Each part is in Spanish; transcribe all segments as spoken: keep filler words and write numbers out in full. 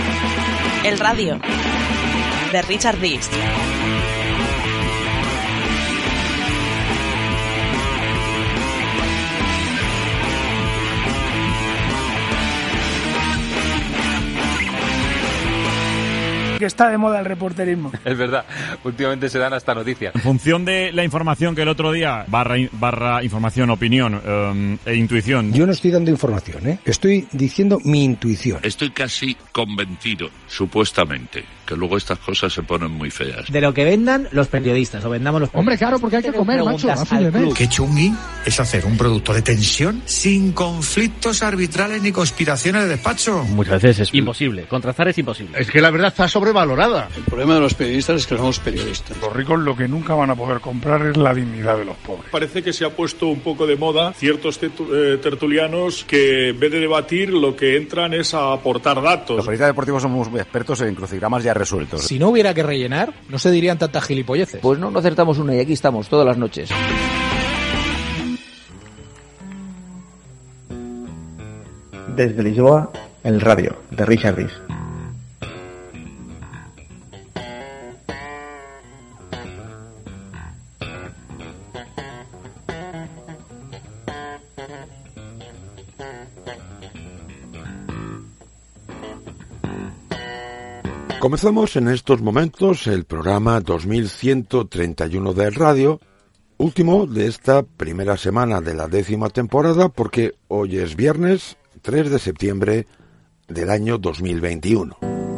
El radio de Richard Rees. Que está de moda el reporterismo. Es verdad, últimamente se dan hasta noticias. En función de la información que el otro día, barra, barra información, opinión um, e intuición. Yo no estoy dando información, ¿eh? Estoy diciendo mi intuición. Estoy casi convencido, supuestamente, que luego estas cosas se ponen muy feas. De lo que vendan los periodistas, o vendamos los periodistas. Hombre, claro, porque hay que comer, macho. Qué chungui es hacer un producto de tensión sin conflictos arbitrales ni conspiraciones de despacho. Muchas veces es imposible, contrastar es imposible. Es que la verdad está sobrevalorada. El problema de los periodistas es que somos periodistas. Los ricos lo que nunca van a poder comprar es la dignidad de los pobres. Parece que se ha puesto un poco de moda ciertos tertulianos que en vez de debatir lo que entran es a aportar datos. Los periodistas deportivos somos expertos en crucigramas ya resueltos. Si no hubiera que rellenar, no se dirían tantas gilipolleces. Pues no, no acertamos una y aquí estamos todas las noches. Desde Lisboa, el radio de Richard Rees. Comenzamos en estos momentos el programa dos mil ciento treinta y uno del radio, último de esta primera semana de la décima temporada, porque hoy es viernes tres de septiembre del año dos mil veintiuno.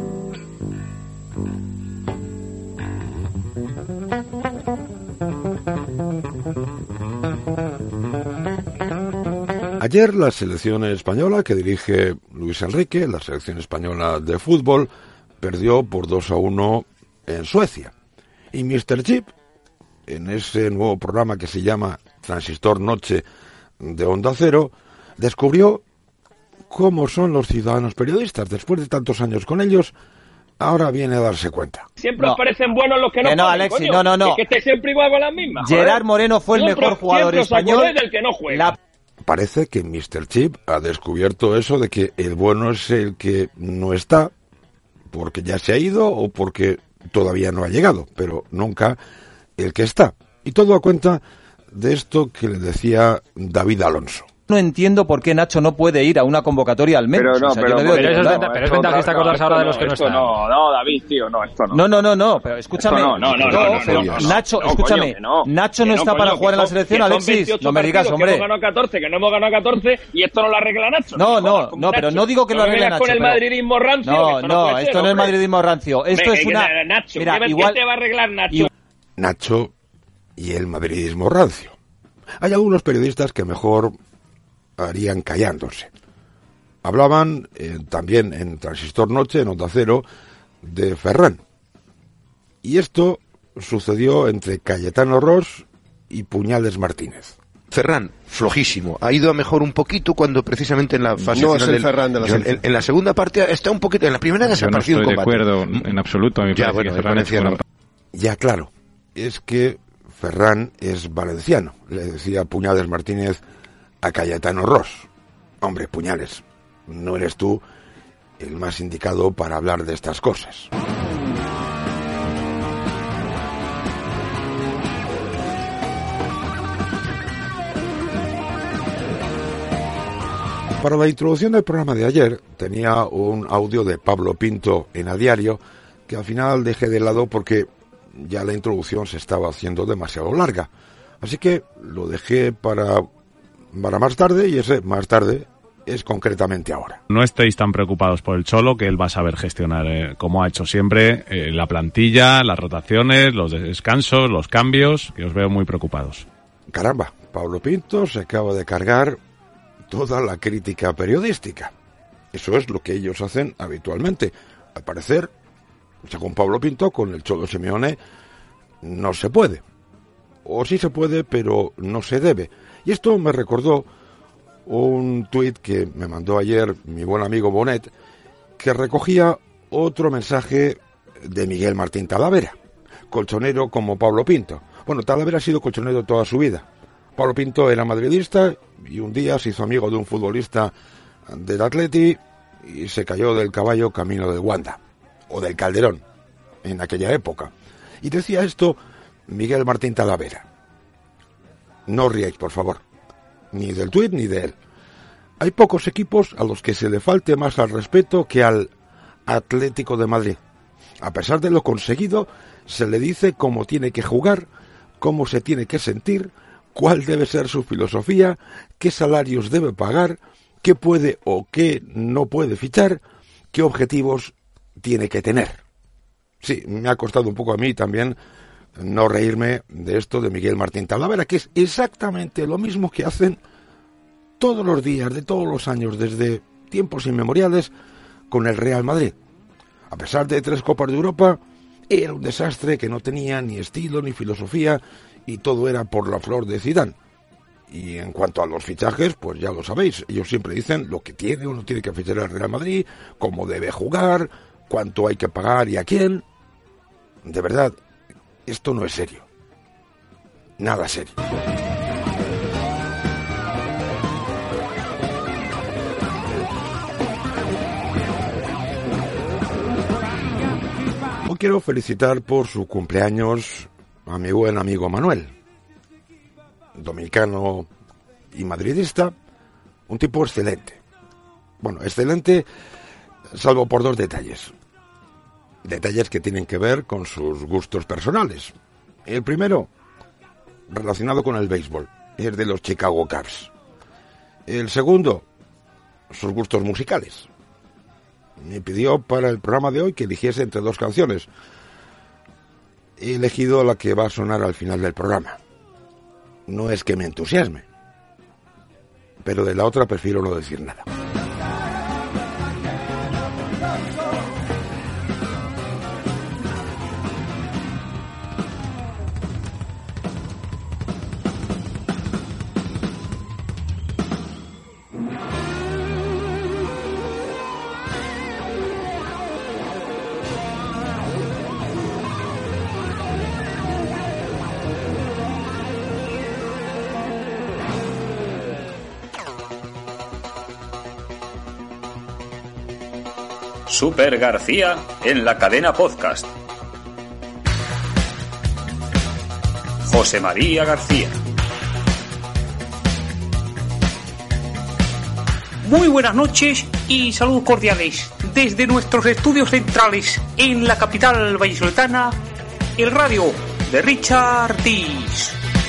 Ayer la selección española que dirige Luis Enrique, la selección española de fútbol, perdió por dos a uno en Suecia. Y mister Chip, en ese nuevo programa que se llama Transistor Noche de Onda Cero, descubrió cómo son los ciudadanos periodistas. Después de tantos años con ellos, ahora viene a darse cuenta. Siempre no. os parecen buenos los que no Que no, juegan, Alexis, coño. no, no, no. Es que estáis siempre igual con las mismas. Gerard joder. Moreno fue el Siempre- mejor jugador siempre os español. acordáis del que no juega. La... Parece que mister Chip ha descubierto eso de que el bueno es el que no está, porque ya se ha ido o porque todavía no ha llegado, pero nunca el que está. Y todo a cuenta de esto que le decía David Alonso. No entiendo por qué Nacho no puede ir a una convocatoria al menos. Pero no, o sea, pero, yo no veo pero, ningún eso es, lado. pero es ventajista acordarse ahora de los que no están. No, no, David, tío, no, esto no. No, no, no, no, pero escúchame. Esto no, no, no, no, no, pero no, no, Nacho, no, escúchame. coño, que no. Nacho Que no no, está coño, para que jugar en la son- selección, que son Alexis. veintiocho No me digas, partidos, hombre. Que hemos ganado catorce, que no hemos ganado catorce y esto no lo arregla Nacho. No, no, jodas con no, pero Nacho. no digo que lo me arregle vengas Nacho. con el pero- madridismo rancio. que No, esto no, no, puede ser, esto no es hombre. madridismo rancio. Esto Venga, es una... que- Nacho, Mira, ¿qué, igual... ¿qué te va a arreglar Nacho? Nacho y el madridismo rancio. Hay algunos periodistas que mejor harían callándose. Hablaban eh, también en Transistor Noche, en Onda Cero, de Ferran. Y esto sucedió entre Cayetano Ros y Puñales Martínez. Ferran, flojísimo. Ha ido a mejor un poquito cuando precisamente en la fase No final es el del... Ferran de la en, selección. en, en la segunda parte está un poquito... En la primera Yo no desaparecido estoy el de combate. acuerdo en absoluto. A mí me Ya, parece bueno, que de Ferran es valenciano. fuera- Ya, claro, es que Ferran es valenciano, le decía Puñales Martínez a Cayetano Ros. Hombre, Puñales, no eres tú el más indicado para hablar de estas cosas. Para la introducción del programa de ayer tenía un audio de Pablo Pinto en A Diario que al final dejé de lado porque ya la introducción se estaba haciendo demasiado larga. Así que lo dejé para, para más tarde y ese más tarde es concretamente ahora. No estéis tan preocupados por el Cholo, que él va a saber gestionar, eh, como ha hecho siempre, eh, la plantilla, las rotaciones, los descansos, los cambios, que os veo muy preocupados. Caramba, Pablo Pinto se acaba de cargar toda la crítica periodística. Eso es lo que ellos hacen habitualmente. Al parecer, según Pablo Pinto, con el Cholo Simeone no se puede. O sí se puede, pero no se debe. Y esto me recordó un tuit que me mandó ayer mi buen amigo Bonet, que recogía otro mensaje de Miguel Martín Talavera, colchonero como Pablo Pinto. Bueno, Talavera ha sido colchonero toda su vida. Pablo Pinto era madridista y un día se hizo amigo de un futbolista del Atleti y se cayó del caballo camino de Wanda, o del Calderón, en aquella época. Y decía esto Miguel Martín Talavera. No os riáis, por favor, ni del tuit ni de él. Hay pocos equipos a los que se le falte más al respeto que al Atlético de Madrid. A pesar de lo conseguido, se le dice cómo tiene que jugar, cómo se tiene que sentir, cuál debe ser su filosofía, qué salarios debe pagar, qué puede o qué no puede fichar, qué objetivos tiene que tener. Sí, me ha costado un poco a mí también no reírme de esto de Miguel Martín Talavera, que es exactamente lo mismo que hacen todos los días, de todos los años, desde tiempos inmemoriales, con el Real Madrid. A pesar de tres Copas de Europa, era un desastre que no tenía ni estilo ni filosofía y todo era por la flor de Zidane. Y en cuanto a los fichajes, pues ya lo sabéis, ellos siempre dicen lo que tiene o no tiene que fichar el Real Madrid, cómo debe jugar, cuánto hay que pagar y a quién. De verdad, esto no es serio. Nada serio. Hoy quiero felicitar por su cumpleaños a mi buen amigo Manuel, dominicano y madridista, un tipo excelente. Bueno, excelente, salvo por dos detalles. Detalles que tienen que ver con sus gustos personales. El primero, relacionado con el béisbol, es de los Chicago Cubs. El segundo, sus gustos musicales. Me pidió para el programa de hoy que eligiese entre dos canciones. He elegido la que va a sonar al final del programa. No es que me entusiasme, pero de la otra prefiero no decir nada. Super García en la cadena podcast. José María García. Muy buenas noches y saludos cordiales desde nuestros estudios centrales en la capital vallisoletana, el radio de Richard Dis.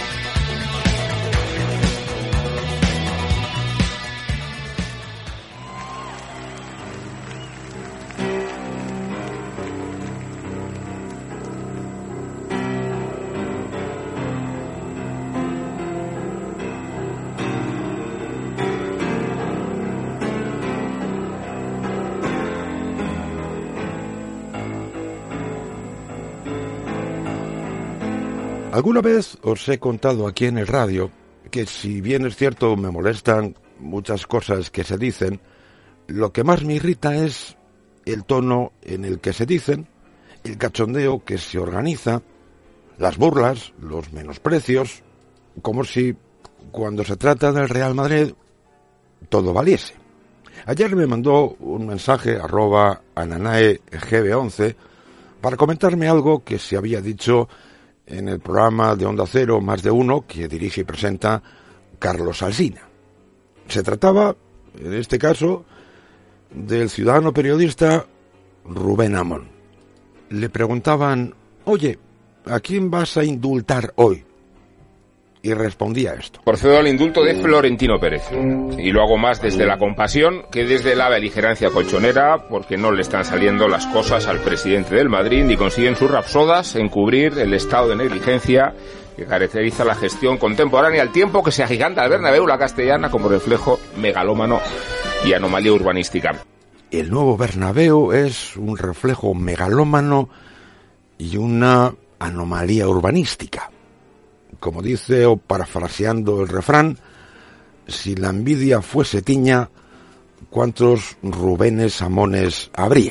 Alguna vez os he contado aquí en el radio que, si bien es cierto me molestan muchas cosas que se dicen, lo que más me irrita es el tono en el que se dicen, el cachondeo que se organiza, las burlas, los menosprecios, como si cuando se trata del Real Madrid todo valiese. Ayer me mandó un mensaje arroba ananae g b once para comentarme algo que se había dicho en el programa de Onda Cero Más de Uno que dirige y presenta Carlos Alsina. Se trataba, en este caso, del ciudadano periodista Rubén Amón. Le preguntaban, oye, ¿a quién vas a indultar hoy? Y respondía esto. Procedo al indulto de Florentino Pérez. Y lo hago más desde la compasión que desde la beligerancia colchonera, porque no le están saliendo las cosas al presidente del Madrid, ni consiguen sus rapsodas encubrir el estado de negligencia que caracteriza la gestión contemporánea, al tiempo que se agiganta al Bernabéu la Castellana como reflejo megalómano y anomalía urbanística. El nuevo Bernabéu es un reflejo megalómano y una anomalía urbanística. Como dice, o parafraseando el refrán, si la envidia fuese tiña, ¿cuántos Rubénes Amones habría?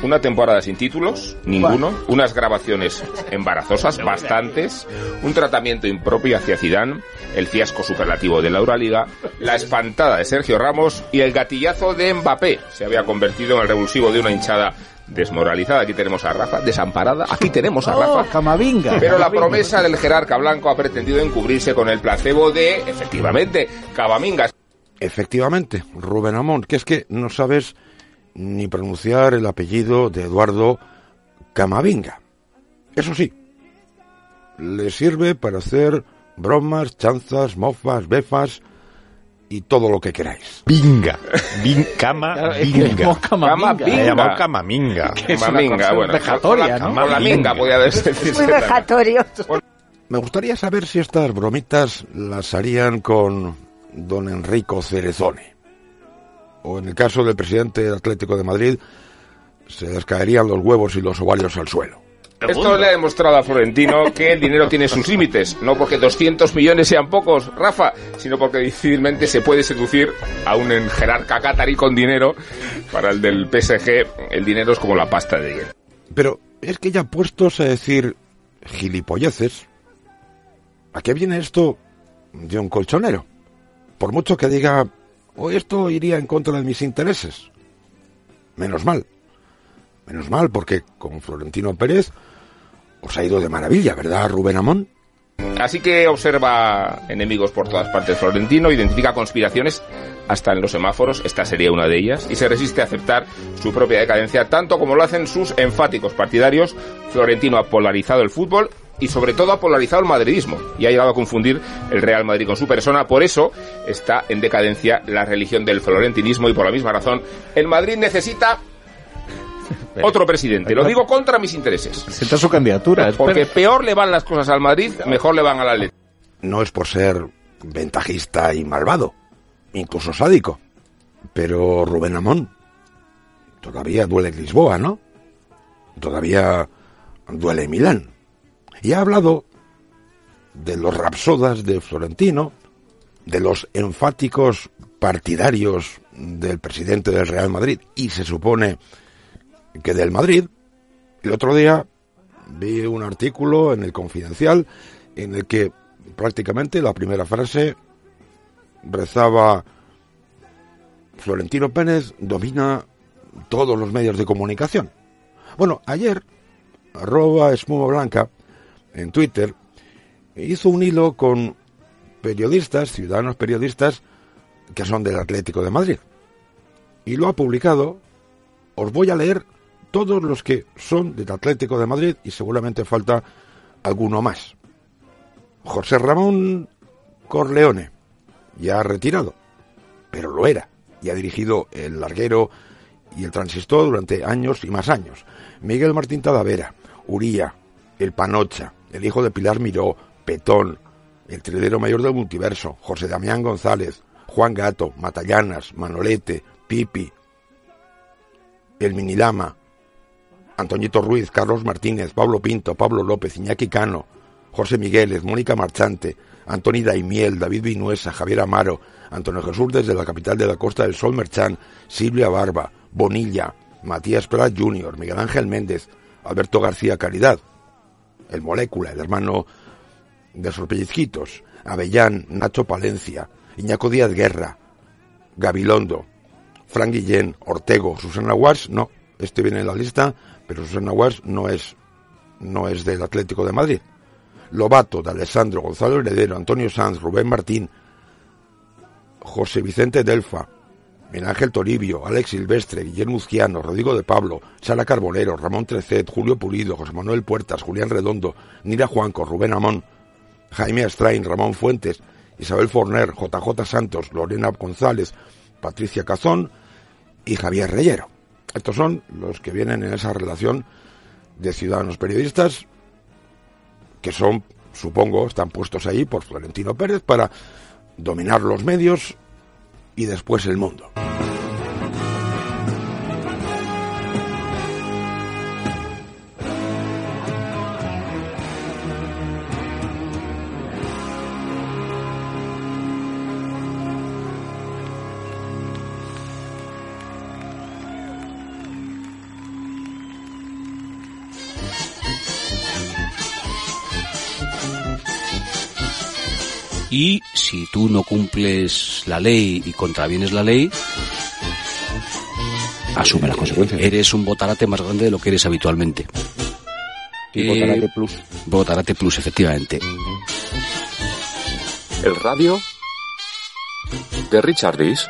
Una temporada sin títulos, ninguno. Unas grabaciones embarazosas, bastantes. Un tratamiento impropio hacia Zidane. El fiasco superlativo de la Euroliga. La espantada de Sergio Ramos. Y el gatillazo de Mbappé. Se había convertido en el revulsivo de una hinchada desmoralizada. Aquí tenemos a Rafa, desamparada. Aquí tenemos a Rafa. Oh, Camavinga. Pero la promesa del jerarca blanco ha pretendido encubrirse con el placebo de, efectivamente, Camavinga. Efectivamente, Rubén Amón, que es que no sabes ni pronunciar el apellido de Eduardo Camavinga. Eso sí, le sirve para hacer bromas, chanzas, mofas, befas y todo lo que queráis. Vinga, Vin, cama, Claro, es que vinga. llamó Camavinga. Le llamó Camavinga. Camavinga, bueno. Vejatoria, con ¿no? la, con la minga podía decirse. Muy vejatorio. Me gustaría saber si estas bromitas las harían con don Enrico Cerezone. O en el caso del presidente del Atlético de Madrid, se les caerían los huevos y los ovarios al suelo. Esto le ha demostrado a Florentino que el dinero tiene sus límites, no porque doscientos millones sean pocos, Rafa, sino porque difícilmente se puede seducir a un jerarca catarí con dinero. Para el del P S G, el dinero es como la pasta de hielo. Pero es que ya puestos a decir gilipolleces, ¿a qué viene esto de un colchonero? Por mucho que diga, o oh, esto iría en contra de mis intereses. Menos mal. Menos mal, porque con Florentino Pérez os ha ido de maravilla, ¿verdad, Rubén Amón? Así que observa enemigos por todas partes Florentino, identifica conspiraciones hasta en los semáforos, esta sería una de ellas, y se resiste a aceptar su propia decadencia, tanto como lo hacen sus enfáticos partidarios. Florentino ha polarizado el fútbol y sobre todo ha polarizado el madridismo y ha llegado a confundir el Real Madrid con su persona. Por eso está en decadencia la religión del florentinismo y por la misma razón el Madrid necesita otro presidente. Lo digo contra mis intereses. Presenta su candidatura. Porque peor le van las cosas al Madrid, mejor le van al Atlético. No es por ser ventajista y malvado, incluso sádico, pero Rubén Amón, todavía duele Lisboa, ¿no? Todavía duele Milán. Y ha hablado de los rapsodas de Florentino, de los enfáticos partidarios del presidente del Real Madrid, y se supone que del Madrid. El otro día vi un artículo en el Confidencial en el que prácticamente la primera frase rezaba: Florentino Pérez domina todos los medios de comunicación. Bueno, ayer, arroba espuma blanca, en Twitter, hizo un hilo con periodistas, ciudadanos periodistas, que son del Atlético de Madrid. Y lo ha publicado. Os voy a leer todos los que son del Atlético de Madrid y seguramente falta alguno más. José Ramón Corleone, ya retirado, pero lo era, y ha dirigido el Larguero y el Transistor durante años y más años. Miguel Martín Talavera, Uría, el Panocha, el hijo de Pilar Miró, Petón, el trilero mayor del multiverso, José Damián González, Juan Gato, Matallanas, Manolete, Pipi, el Minilama, Antoñito Ruiz, Carlos Martínez, Pablo Pinto, Pablo López, Iñaki Cano, José Migueles, Mónica Marchante, Antoni Daimiel, David Vinuesa, Javier Amaro, Antonio Jesús desde la capital de la Costa del Sol Merchán, Silvia Barba, Bonilla, Matías Prat junior, Miguel Ángel Méndez, Alberto García Caridad, el Molécula, el hermano de esos pellizquitos, Avellán, Nacho Palencia, Iñaco Díaz Guerra, Gabilondo, Fran Guillén, Ortego, Susana Guas, no, este viene en la lista, pero Susana Guas no es, no es del Atlético de Madrid. Lobato, de Alessandro, Gonzalo Heredero, Antonio Sanz, Rubén Martín, José Vicente Delfa, Miguel Ángel Toribio, Alex Silvestre, Guillermo Uzquiano, Rodrigo de Pablo, Sara Carbonero, Ramón Trecet, Julio Pulido, José Manuel Puertas, Julián Redondo, Nira Juanco, Rubén Amón, Jaime Astrain, Ramón Fuentes, Isabel Forner, J J Santos, Lorena González, Patricia Cazón y Javier Reyero. Estos son los que vienen en esa relación de ciudadanos periodistas que son, supongo, están puestos ahí por Florentino Pérez para dominar los medios y después el mundo. Y si tú no cumples la ley y contravienes la ley, asume las consecuencias. Eres un botarate más grande de lo que eres habitualmente. Y eh, Botarate Plus. Botarate Plus, efectivamente. El radio de Richard Dees.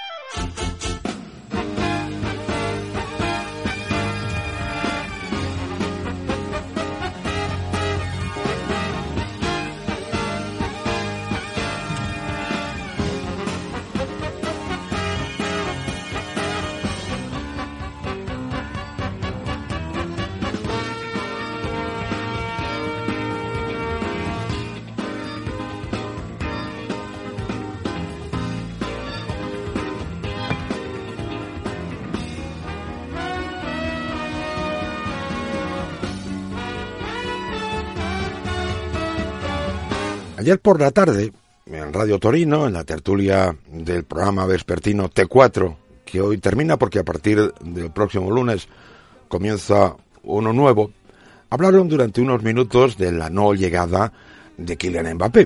Ayer por la tarde, en Radio Torino, en la tertulia del programa vespertino T cuatro, que hoy termina porque a partir del próximo lunes comienza uno nuevo, hablaron durante unos minutos de la no llegada de Kylian Mbappé.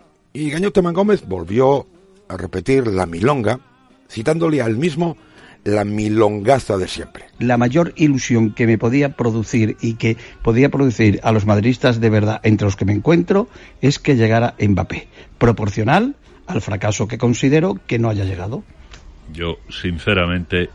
Y Gañote Mangómez volvió a repetir la milonga, citándole al mismo la milongaza de siempre. La mayor ilusión que me podía producir y que podía producir a los madridistas de verdad, entre los que me encuentro, es que llegara Mbappé, proporcional al fracaso que considero que no haya llegado. Yo, sinceramente,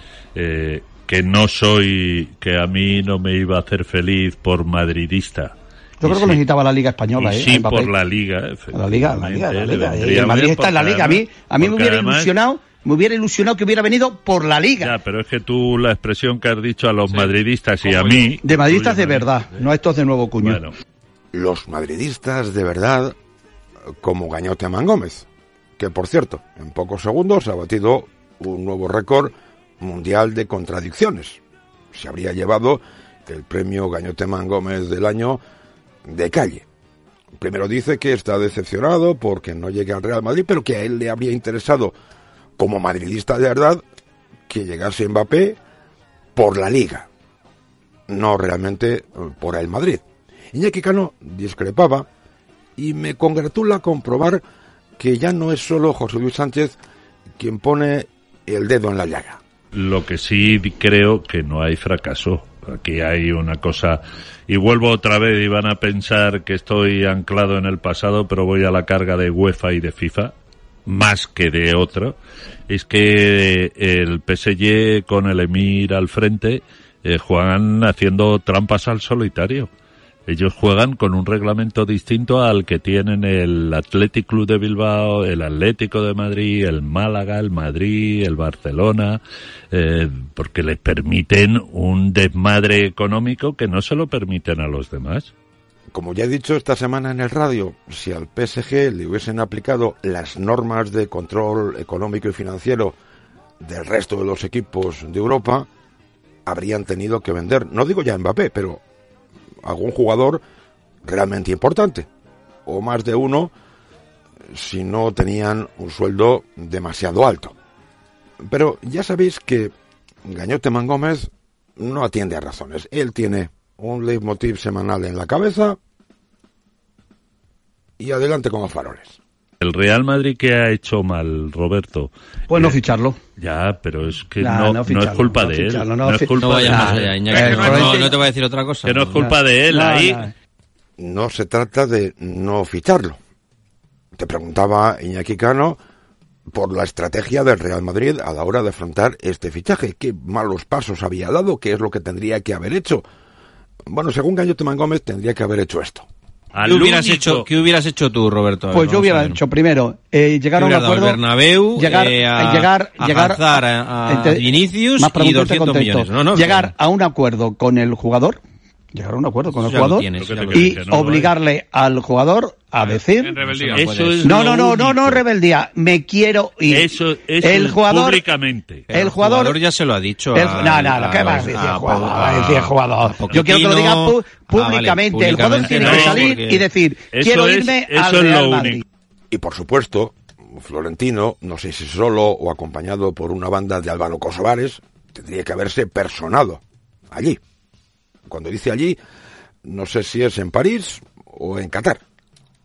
eh, que no soy, que a mí no me iba a hacer feliz por madridista. Yo creo sí, que necesitaba la Liga Española, y ¿eh? sí, por la Liga. La Liga, la Liga, la Liga. El Madrid está en la Liga. A mí, a mí me hubiera además, ilusionado... Me hubiera ilusionado que hubiera venido por la Liga. Ya, pero es que tú, la expresión que has dicho a los sí. madridistas y a mí... De madridistas de verdad, ¿eh? No a estos de nuevo cuño. Bueno. Los madridistas de verdad, como Gañote Mangómez, que por cierto, en pocos segundos ha batido un nuevo récord mundial de contradicciones. Se habría llevado el premio Gañote Mangómez del año de calle. Primero dice que está decepcionado porque no llegue al Real Madrid, pero que a él le habría interesado, como madridista de verdad, que llegase Mbappé por la Liga, no realmente por el Madrid. Iñaki Cano discrepaba y me congratula comprobar que ya no es solo José Luis Sánchez quien pone el dedo en la llaga. Lo que sí creo que no hay fracaso. Aquí hay una cosa, y vuelvo otra vez y van a pensar que estoy anclado en el pasado, pero voy a la carga de UEFA y de FIFA, más que de otro, es que el P S G con el Emir al frente eh, juegan haciendo trampas al solitario. Ellos juegan con un reglamento distinto al que tienen el Athletic Club de Bilbao, el Atlético de Madrid, el Málaga, el Madrid, el Barcelona, eh, porque les permiten un desmadre económico que no se lo permiten a los demás. Como ya he dicho esta semana en el radio, si al P S G le hubiesen aplicado las normas de control económico y financiero del resto de los equipos de Europa, habrían tenido que vender, no digo ya Mbappé, pero algún jugador realmente importante, o más de uno, si no tenían un sueldo demasiado alto. Pero ya sabéis que Gañote Mangómez no atiende a razones. Él tiene un leitmotiv semanal en la cabeza y adelante con los faroles. El Real Madrid, que ha hecho mal, Roberto. Pues no ficharlo. Ya, pero es que nah, no, no, no es culpa no de él. No, no es culpa no de él. Más allá, Iñaki, eh, no, no, no te voy a decir otra cosa. Que no es culpa de él. No, ahí. No. no se trata de no ficharlo. Te preguntaba Iñaki Cano por la estrategia del Real Madrid a la hora de afrontar este fichaje. ¿Qué malos pasos había dado? ¿Qué es lo que tendría que haber hecho? Bueno, según Gañote Mangómez, tendría que haber hecho esto. ¿Qué hubieras, hecho, ¿Qué hubieras hecho tú, Roberto? Pues yo hubiera hecho primero eh, llegar a un acuerdo, Bernabéu, llegar, eh, a, llegar, a llegar a, a entre, Vinicius y doscientos millones. No, no, llegar a un acuerdo con el jugador, llegar a un acuerdo con el jugador tienes, y no obligarle al jugador a decir eso es no no no no no rebeldía, me quiero ir. Eso, eso el jugador públicamente. El jugador, el jugador ya se lo ha dicho. El, no no no, ¿qué vas a decir jugador? El jugador. Yo quiero que lo diga pu- públicamente. Ah, vale, el jugador tiene no, que salir y decir quiero es, irme eso al es Real lo Madrid. único. Y por supuesto, Florentino, no sé si solo o acompañado por una banda de albano-kosovares, tendría que haberse personado allí. Cuando dice allí, no sé si es en París o en Qatar.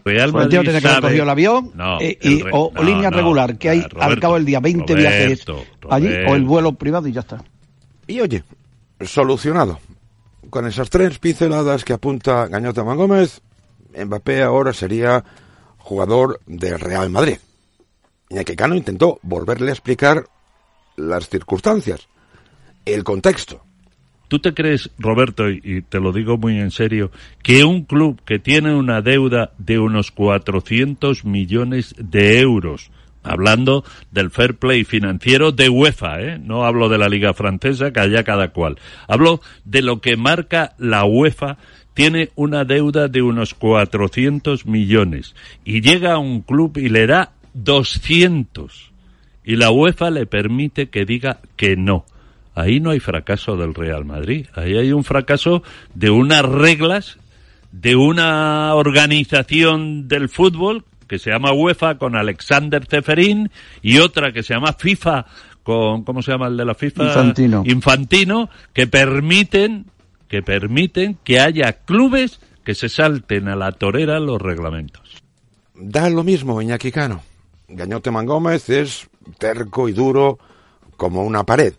Real Madrid Florentino tenía que haber cogido el avión no, eh, el y, re... o, o no, línea no, regular, que hay Roberto, al cabo del día veinte Roberto, viajes Roberto. allí, o el vuelo privado y ya está. Y oye, solucionado. Con esas tres pinceladas que apunta Gañota Mangómez, Mbappé ahora sería jugador del Real Madrid. Iñaki Cano intentó volverle a explicar las circunstancias, el contexto. ¿Tú te crees, Roberto, y, y te lo digo muy en serio, que un club que tiene una deuda de unos cuatrocientos millones de euros, hablando del fair play financiero de UEFA, ¿eh? No hablo de la Liga Francesa, que allá cada cual, hablo de lo que marca la UEFA, tiene una deuda de unos cuatrocientos millones, y llega a un club y le da doscientos, y la UEFA le permite que diga que no? Ahí no hay fracaso del Real Madrid, ahí hay un fracaso de unas reglas, de una organización del fútbol que se llama UEFA con Alexander Ceferín y otra que se llama FIFA con, ¿cómo se llama el de la FIFA? Infantino. Infantino, que permiten, que permiten que haya clubes que se salten a la torera los reglamentos. Da lo mismo, Iñaki Cano. Gañote Mangómez es terco y duro como una pared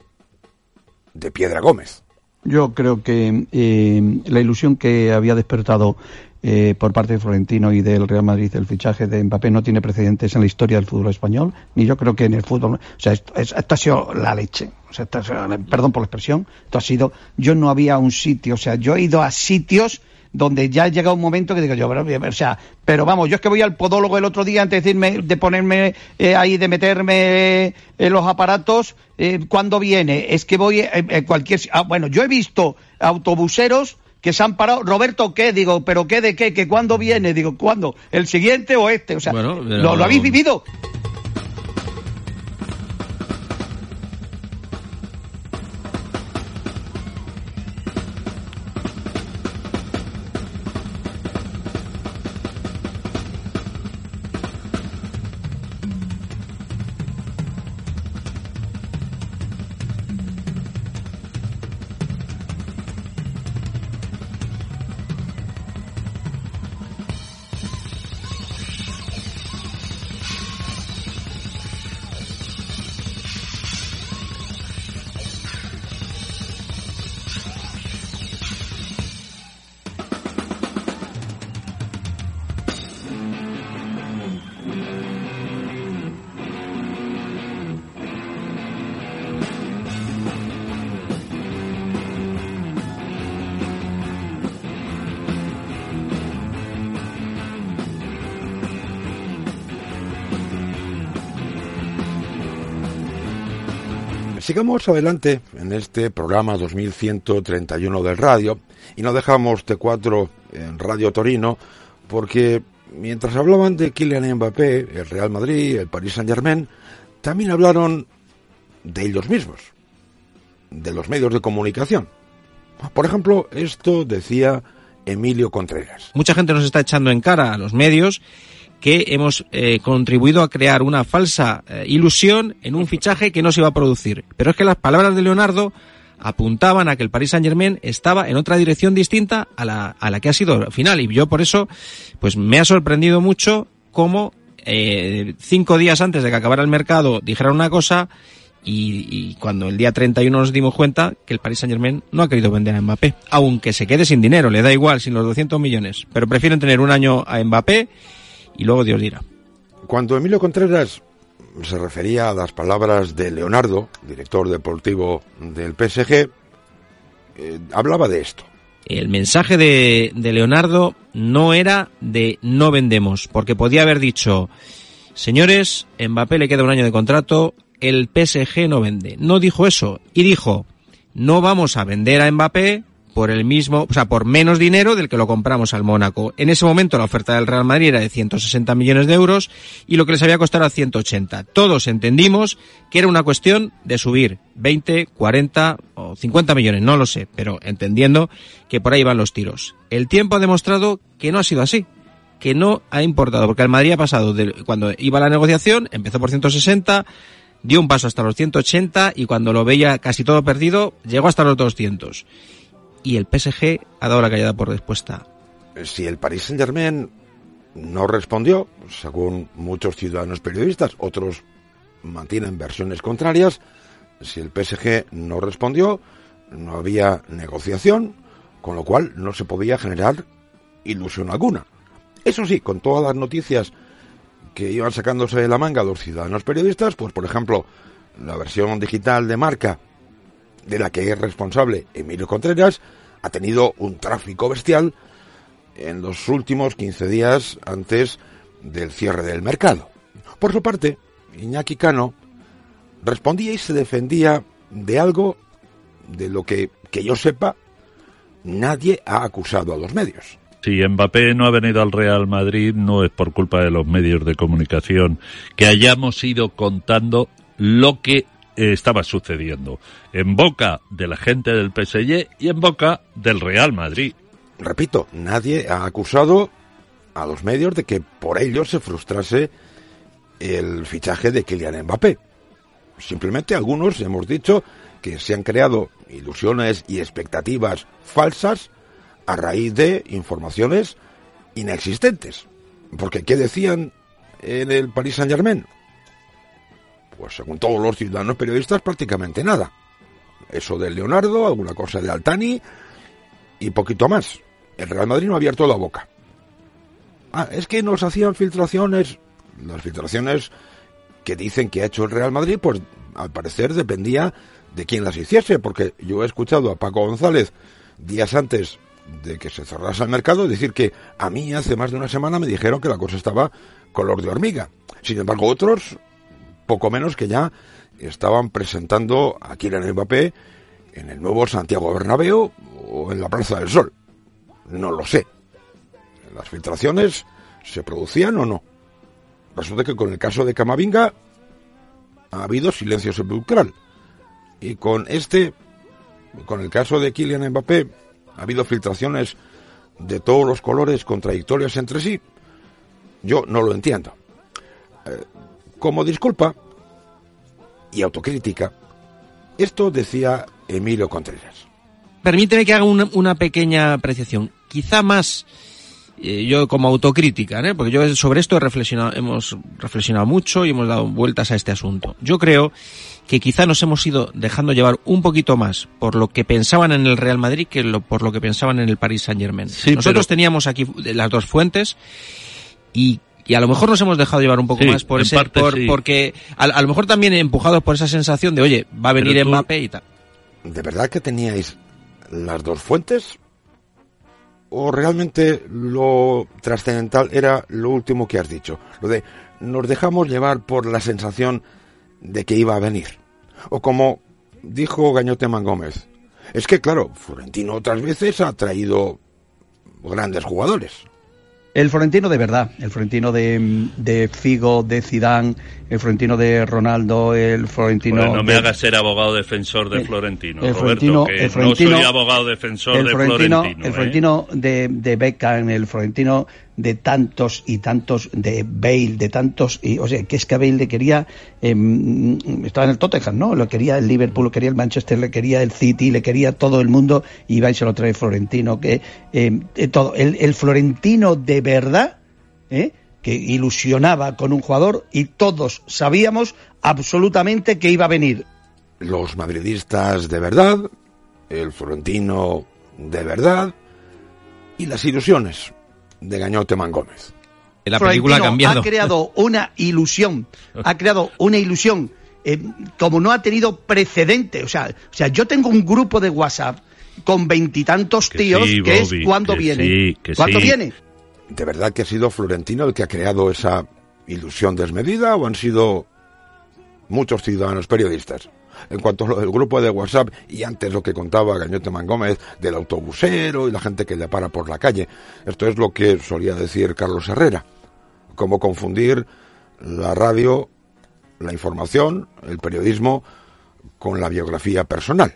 de Piedra Gómez. Yo creo que eh, la ilusión que había despertado eh, por parte de Florentino y del Real Madrid el fichaje de Mbappé no tiene precedentes en la historia del fútbol español, ni yo creo que en el fútbol. O sea, esto, esto ha sido la leche. O sea, esto, perdón por la expresión, esto ha sido. Yo no había un sitio, o sea, yo he ido a sitios donde ya ha llegado un momento que digo yo, pero, o sea, pero vamos, yo es que voy al podólogo el otro día antes de decirme, de ponerme eh, ahí, de meterme en eh, los aparatos, eh, ¿cuándo viene? Es que voy en eh, eh, cualquier... Ah, bueno, yo he visto autobuseros que se han parado. Roberto, ¿qué? Digo, ¿pero qué de qué? ¿Que cuándo viene? Digo, ¿cuándo? ¿El siguiente o este? O sea, bueno, pero... ¿lo, ¿lo habéis vivido? Sigamos adelante en este programa dos mil ciento treinta y uno del radio y no dejamos T cuatro en Radio Torino porque mientras hablaban de Kylian Mbappé, el Real Madrid, el Paris Saint-Germain, también hablaron de ellos mismos, de los medios de comunicación. Por ejemplo, esto decía Emilio Contreras. Mucha gente nos está echando en cara a los medios que hemos eh, contribuido a crear una falsa eh, ilusión en un fichaje que no se iba a producir. Pero es que las palabras de Leonardo apuntaban a que el Paris Saint-Germain estaba en otra dirección distinta a la, a la que ha sido final. Y yo por eso, pues me ha sorprendido mucho cómo eh, cinco días antes de que acabara el mercado dijeran una cosa y, y cuando el día treinta y uno nos dimos cuenta que el Paris Saint-Germain no ha querido vender a Mbappé. Aunque se quede sin dinero, le da igual, sin los doscientos millones. Pero prefieren tener un año a Mbappé y luego Dios dirá. Cuando Emilio Contreras se refería a las palabras de Leonardo, director deportivo del P S G, eh, hablaba de esto. El mensaje de, de Leonardo no era de no vendemos, porque podía haber dicho, señores, Mbappé le queda un año de contrato, el P S G no vende. No dijo eso, y dijo, no vamos a vender a Mbappé por el mismo, o sea, por menos dinero del que lo compramos al Mónaco. En ese momento la oferta del Real Madrid era de ciento sesenta millones de euros y lo que les había costado era ciento ochenta. Todos entendimos que era una cuestión de subir veinte, cuarenta o cincuenta millones, no lo sé, pero entendiendo que por ahí van los tiros. El tiempo ha demostrado que no ha sido así, que no ha importado, porque el Madrid ha pasado de cuando iba a la negociación, empezó por ciento sesenta, dio un paso hasta los ciento ochenta y cuando lo veía casi todo perdido, llegó hasta los doscientos. Y el P S G ha dado la callada por respuesta. Si el Paris Saint-Germain no respondió, según muchos ciudadanos periodistas, otros mantienen versiones contrarias. Si el P S G no respondió, no había negociación, con lo cual no se podía generar ilusión alguna. Eso sí, con todas las noticias que iban sacándose de la manga los ciudadanos periodistas, pues por ejemplo, la versión digital de Marca, de la que es responsable Emilio Contreras, ha tenido un tráfico bestial en los últimos quince días antes del cierre del mercado. Por su parte, Iñaki Cano respondía y se defendía de algo de lo que, que yo sepa, nadie ha acusado a los medios. Si Mbappé no ha venido al Real Madrid, no es por culpa de los medios de comunicación que hayamos ido contando lo que eh, estaba sucediendo en boca de la gente del P S G y en boca del Real Madrid. Repito, nadie ha acusado a los medios de que por ello se frustrase el fichaje de Kylian Mbappé. Simplemente algunos hemos dicho que se han creado ilusiones y expectativas falsas a raíz de informaciones inexistentes. Porque ¿qué decían en el Paris Saint-Germain? Pues según todos los ciudadanos periodistas, prácticamente nada. Eso de Leonardo, alguna cosa de Altani y poquito más. El Real Madrid no ha abierto la boca. Ah, es que nos hacían filtraciones. Las filtraciones que dicen que ha hecho el Real Madrid, pues al parecer dependía de quién las hiciese, porque yo he escuchado a Paco González días antes de que se cerrase el mercado decir que a mí hace más de una semana me dijeron que la cosa estaba color de hormiga. Sin embargo, otros, poco menos que ya estaban presentando a Kylian Mbappé en el nuevo Santiago Bernabéu o en la Plaza del Sol. No lo sé. ¿Las filtraciones se producían o no? Resulta que con el caso de Camavinga ha habido silencio sepulcral. Y con este, con el caso de Kylian Mbappé, ha habido filtraciones de todos los colores contradictorias entre sí. Yo no lo entiendo. Eh, como disculpa y autocrítica, esto decía Emilio Contreras. Permíteme que haga una, una pequeña apreciación. Quizá más eh, yo como autocrítica, ¿eh? Porque yo sobre esto he reflexionado, hemos reflexionado mucho y hemos dado vueltas a este asunto. Yo creo que quizá nos hemos ido dejando llevar un poquito más por lo que pensaban en el Real Madrid que lo, por lo que pensaban en el Paris Saint-Germain. Sí, Nosotros pero... teníamos aquí las dos fuentes y Y a lo mejor nos hemos dejado llevar un poco sí, más por ese, parte, por, sí. porque a, a lo mejor también empujados por esa sensación de, oye, va a venir tú, Mbappé y tal. ¿De verdad que teníais las dos fuentes? ¿O realmente lo trascendental era lo último que has dicho? Lo de, nos dejamos llevar por la sensación de que iba a venir. O como dijo Gañote Mangómez, es que claro, Florentino otras veces ha traído grandes jugadores. El Florentino de verdad, el Florentino de, de Figo, de Zidane, el Florentino de Ronaldo, el Florentino... Bueno, no me de... hagas ser abogado defensor de Florentino, el Roberto, Florentino, que el Florentino, no soy abogado defensor el de Florentino, Florentino. El ¿eh? Florentino de, de Beckham, el Florentino de tantos y tantos, de Bale, de tantos... y o sea, que es que a Bale le quería... Eh, estaba en el Tottenham, ¿no? Lo quería el Liverpool, lo quería el Manchester, le quería el City, le quería todo el mundo, y va y se lo trae Florentino, que eh, todo el, el Florentino de verdad... ¿Eh? que ilusionaba con un jugador y todos sabíamos absolutamente que iba a venir. Los madridistas de verdad, el Florentino de verdad y las ilusiones de Gañote Mangómez. La película ha cambiado. Ha creado una ilusión, ha creado una ilusión eh, como no ha tenido precedente. O sea, o sea, yo tengo un grupo de WhatsApp con veintitantos tíos sí, que Bobby, es cuando que viene. Sí, que ¿Cuándo sí. viene? ¿De verdad que ha sido Florentino el que ha creado esa ilusión desmedida o han sido muchos ciudadanos periodistas? En cuanto al grupo de WhatsApp y antes lo que contaba Gañote Mangómez del autobusero y la gente que le para por la calle, esto es lo que solía decir Carlos Herrera, cómo confundir la radio, la información, el periodismo con la biografía personal.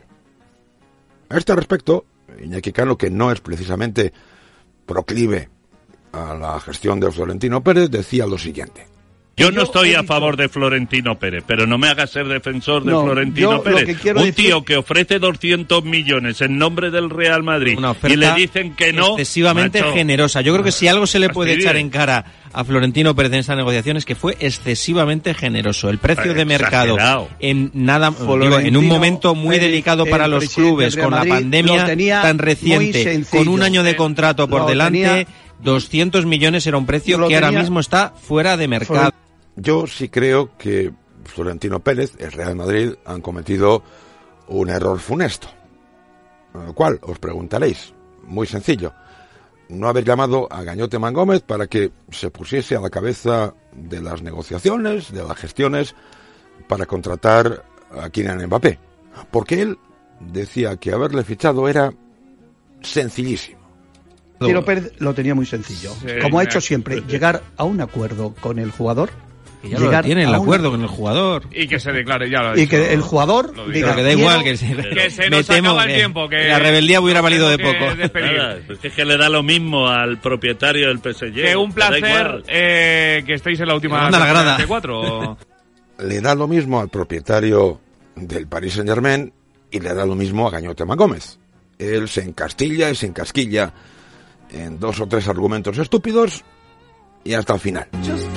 A este respecto, Iñaki Cano, que no es precisamente proclive a la gestión de Florentino Pérez, decía lo siguiente. Yo no estoy a favor de Florentino Pérez, pero no me hagas ser defensor de no, Florentino Pérez. Un decir... tío que ofrece doscientos millones en nombre del Real Madrid y le dicen que no. Excesivamente macho, generosa. Yo creo que si algo se le puede fastidia. echar en cara a Florentino Pérez en esta negociación es que fue excesivamente generoso. El precio de mercado en nada, digo, en un momento muy delicado el, para el los clubes, con la pandemia tan reciente, con un año de contrato por delante, tenía, doscientos millones era un precio que tenía, ahora mismo está fuera de mercado. Yo sí creo que Florentino Pérez, el Real Madrid, han cometido un error funesto. ¿Cuál? Os preguntaréis. Muy sencillo. No haber llamado a Gañote Mangómez para que se pusiese a la cabeza de las negociaciones, de las gestiones, para contratar a Kylian Mbappé. Porque él decía que haberle fichado era sencillísimo. Florentino Pérez lo tenía muy sencillo. Sí, Como ha hecho siempre, llegar a un acuerdo con el jugador. Que ya lo tiene el acuerdo con el jugador. Y que se declare, ya lo ha Y dicho, que el jugador diga, que da igual, que se, que se nos acaba el tiempo. Que la rebeldía hubiera valido de poco. Nada, pues es que le da lo mismo al propietario del P S G. Que un placer eh, que estéis en la última la grada. de cuatro. Le da lo mismo al propietario del Paris Saint-Germain y le da lo mismo a Gañote Mangómez. Él se encastilla y se encasquilla en dos o tres argumentos estúpidos y hasta el final.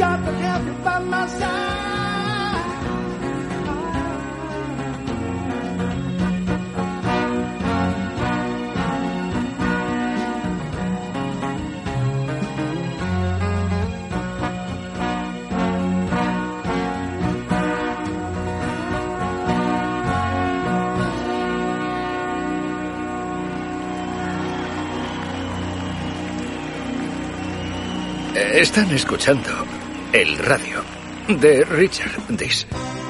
Están escuchando el radio de Richard Dis.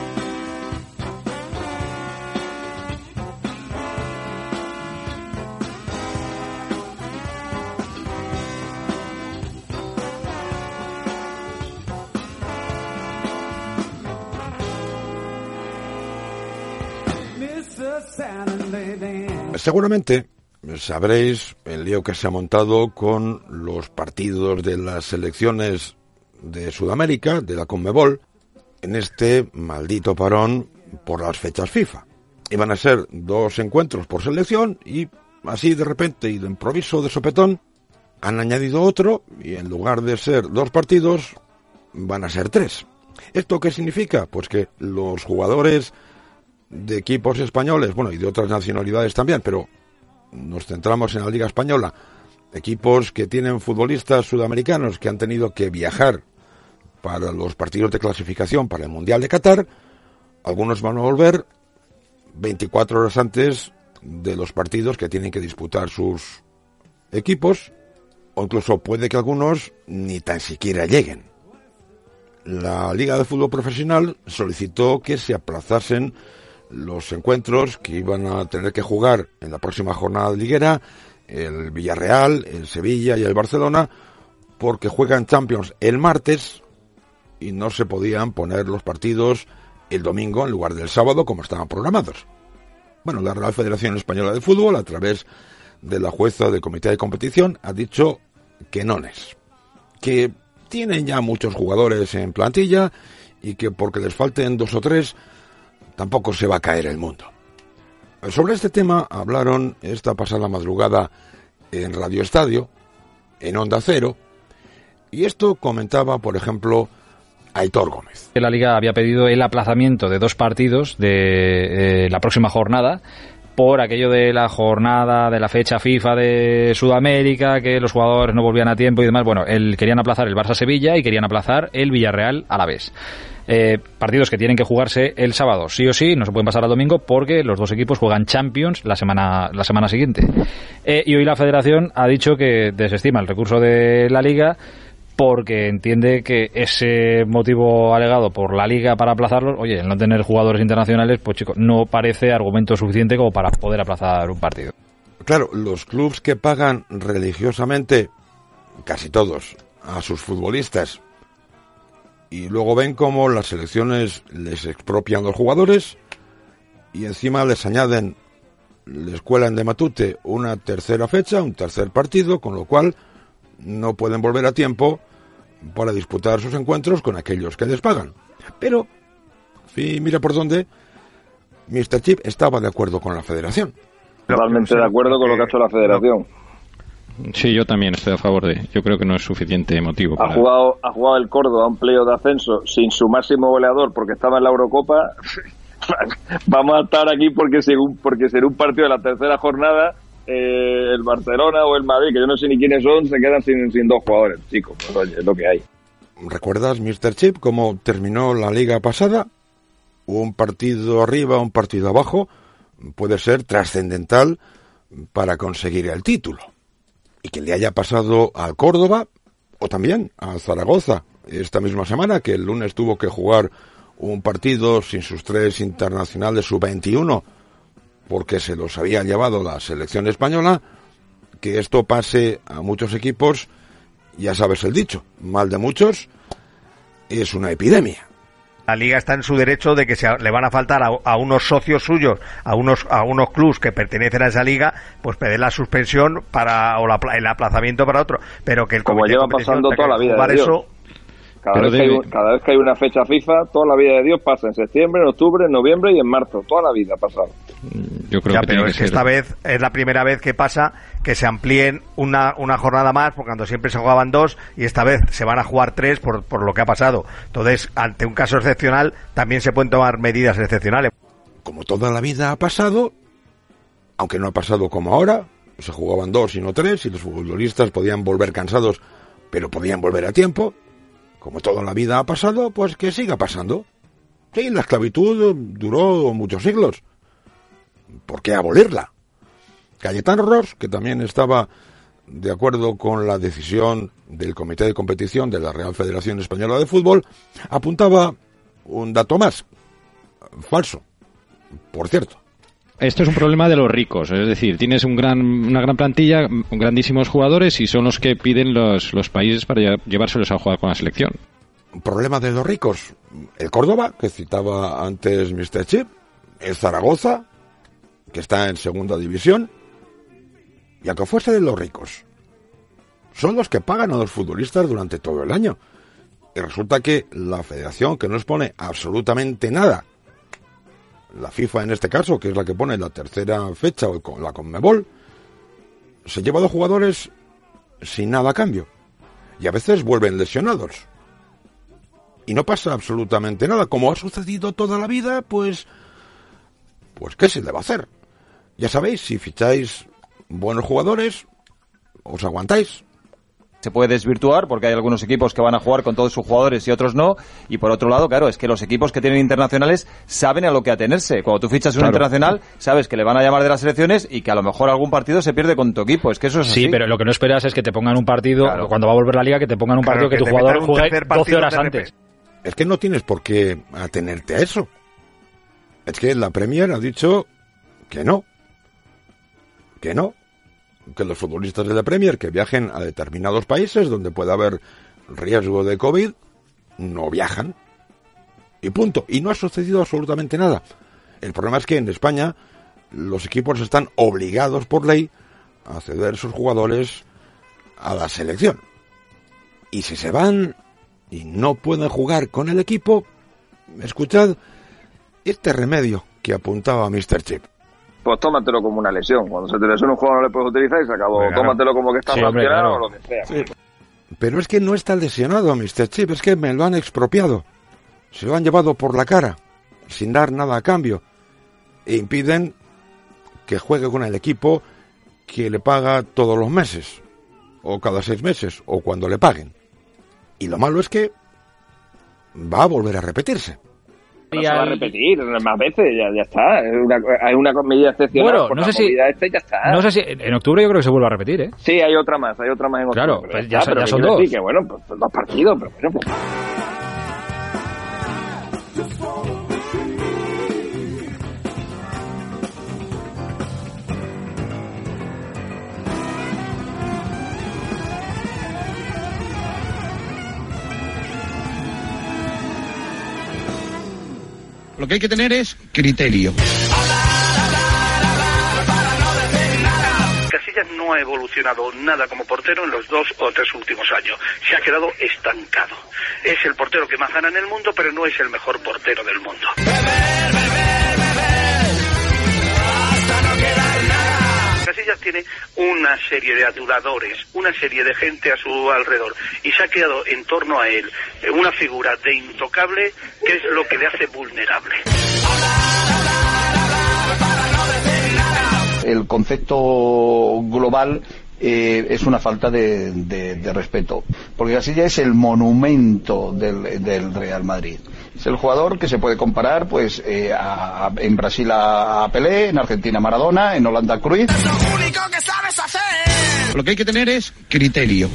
Seguramente sabréis el lío que se ha montado con los partidos de las selecciones de Sudamérica, de la Conmebol, en este maldito parón por las fechas FIFA. Iban a ser dos encuentros por selección y así de repente y de improviso, de sopetón, han añadido otro y en lugar de ser dos partidos van a ser tres. ¿Esto qué significa? Pues que los jugadores de equipos españoles, bueno, y de otras nacionalidades también, pero nos centramos en la Liga Española, equipos que tienen futbolistas sudamericanos que han tenido que viajar para los partidos de clasificación para el Mundial de Qatar, algunos van a volver veinticuatro horas antes de los partidos que tienen que disputar sus equipos, o incluso puede que algunos ni tan siquiera lleguen. La Liga de Fútbol Profesional solicitó que se aplazasen los encuentros que iban a tener que jugar en la próxima jornada liguera, el Villarreal, el Sevilla y el Barcelona, porque juegan Champions el martes y no se podían poner los partidos el domingo en lugar del sábado como estaban programados. Bueno, la Real Federación Española de Fútbol, a través de la jueza del Comité de Competición, ha dicho que no es, que tienen ya muchos jugadores en plantilla y que porque les falten dos o tres tampoco se va a caer el mundo. Sobre este tema hablaron esta pasada madrugada en Radio Estadio, en Onda Cero, y esto comentaba, por ejemplo, Aitor Gómez. La Liga había pedido el aplazamiento de dos partidos de eh, la próxima jornada por aquello de la jornada de la fecha FIFA de Sudamérica, que los jugadores no volvían a tiempo y demás. Bueno, el, querían aplazar el Barça-Sevilla y querían aplazar el Villarreal-Alavés. Eh, partidos que tienen que jugarse el sábado, sí o sí, no se pueden pasar al domingo porque los dos equipos juegan Champions la semana la semana siguiente. Eh, y hoy la Federación ha dicho que desestima el recurso de la Liga porque entiende que ese motivo alegado por la Liga para aplazarlos, oye, el no tener jugadores internacionales, pues chicos, no parece argumento suficiente como para poder aplazar un partido. Claro, los clubes que pagan religiosamente, casi todos, a sus futbolistas, y luego ven cómo las selecciones les expropian los jugadores y encima les añaden, les cuelan de matute una tercera fecha, un tercer partido, con lo cual no pueden volver a tiempo para disputar sus encuentros con aquellos que les pagan. Pero, sí, mira por dónde, mister Chip estaba de acuerdo con la federación. Totalmente de acuerdo con lo que ha hecho la federación. Sí, yo también estoy a favor de. Yo creo que no es suficiente motivo. Ha para... jugado, ha jugado el Córdoba un playoff de ascenso sin su máximo goleador porque estaba en la Eurocopa. Vamos a estar aquí porque según porque será un partido de la tercera jornada, eh, el Barcelona o el Madrid, que yo no sé ni quiénes son, se quedan sin, sin dos jugadores, chicos. Pues oye, es lo que hay. ¿Recuerdas, mister Chip, cómo terminó la liga pasada? Un partido arriba, un partido abajo, puede ser trascendental para conseguir el título. Y que le haya pasado al Córdoba o también a Zaragoza esta misma semana, que el lunes tuvo que jugar un partido sin sus tres internacionales sub veintiuno porque se los había llevado la selección española. Que esto pase a muchos equipos, ya sabes el dicho, mal de muchos es una epidemia. La Liga está en su derecho de que se, le van a faltar a, a unos socios suyos, a unos a unos clubs que pertenecen a esa liga, pues pedir la suspensión para o la, el aplazamiento para otro. Pero que el como lleva pasando toda la vida de Dios. Eso, cada, vez debe... que hay, cada vez que hay una fecha FIFA, toda la vida de Dios pasa en septiembre, en octubre, en noviembre y en marzo. Toda la vida ha pasado. Yo creo ya, que pero tiene es que que ser... esta vez es la primera vez que pasa que se amplíen una, una jornada más, porque cuando siempre se jugaban dos y esta vez se van a jugar tres por, por lo que ha pasado. Entonces, ante un caso excepcional, también se pueden tomar medidas excepcionales. Como toda la vida ha pasado, aunque no ha pasado como ahora, se jugaban dos y no tres, y los futbolistas podían volver cansados, pero podían volver a tiempo. Como toda la vida ha pasado, pues que siga pasando. Sí, la esclavitud duró muchos siglos. ¿Por qué abolirla? Cayetano Ros, que también estaba de acuerdo con la decisión del Comité de Competición de la Real Federación Española de Fútbol, apuntaba un dato más. Falso, por cierto. Esto es un problema de los ricos, es decir, tienes un gran, una gran plantilla, grandísimos jugadores y son los que piden los, los países para llevárselos a jugar con la selección. Un problema de los ricos. El Córdoba, que citaba antes mister Chip, el Zaragoza, que está en segunda división, y aunque fuese de los ricos, son los que pagan a los futbolistas durante todo el año. Y resulta que la federación, que no les pone absolutamente nada, la FIFA en este caso, que es la que pone la tercera fecha, o la Conmebol, se lleva a los jugadores sin nada a cambio. Y a veces vuelven lesionados. Y no pasa absolutamente nada. Como ha sucedido toda la vida, pues... Pues ¿qué se le va a hacer? Ya sabéis, si ficháis buenos jugadores, os aguantáis. Se puede desvirtuar porque hay algunos equipos que van a jugar con todos sus jugadores y otros no. Y por otro lado, claro, es que los equipos que tienen internacionales saben a lo que atenerse. Cuando tú fichas un claro. internacional, sabes que le van a llamar de las selecciones y que a lo mejor algún partido se pierde con tu equipo. Es que eso es sí, así. Pero lo que no esperas es que te pongan un partido, claro. cuando va a volver la liga, que te pongan un claro, partido que, que tu jugador juegue doce horas antes. Es que no tienes por qué atenerte a eso. Es que la Premier ha dicho que no. Que no. Que los futbolistas de la Premier que viajen a determinados países donde pueda haber riesgo de COVID, no viajan. Y punto. Y no ha sucedido absolutamente nada. El problema es que en España los equipos están obligados por ley a ceder sus jugadores a la selección. Y si se van y no pueden jugar con el equipo, escuchad este remedio que apuntaba mister Chip. Pues tómatelo como una lesión. Cuando se te lesiona un jugador no le puedes utilizar y se acabó. Claro. Tómatelo como que está sí, fracturado claro. o lo que sea. Sí. Pero es que no está lesionado, mister Chip, es que me lo han expropiado. Se lo han llevado por la cara, sin dar nada a cambio. E impiden que juegue con el equipo que le paga todos los meses, o cada seis meses, o cuando le paguen. Y lo malo es que va a volver a repetirse. No se va a repetir más veces, ya, ya está. Es una, hay una medida excepcional. Bueno, no sé si, este ya está. No sé si en octubre yo creo que se vuelve a repetir, ¿eh? Sí, hay otra más, hay otra más en octubre. Claro, pues ya, está, ya son dos. Sí, que bueno, pues dos partidos, pero bueno, pues... Lo que hay que tener es criterio. Casi Casillas no ha evolucionado nada como portero en los dos o tres últimos años. Se ha quedado estancado. Es el portero que más gana en el mundo, pero no es el mejor portero del mundo. Casillas tiene una serie de aduladores, una serie de gente a su alrededor, y se ha quedado en torno a él una figura de intocable, que es lo que le hace vulnerable. El concepto global eh, es una falta de, de, de respeto, porque Casillas es el monumento del, del Real Madrid. Es el jugador que se puede comparar, pues, eh, a, a, en Brasil a, a Pelé, en Argentina a Maradona, en Holanda a Cruyff. Es lo único que sabes hacer. Lo que hay que tener es criterio.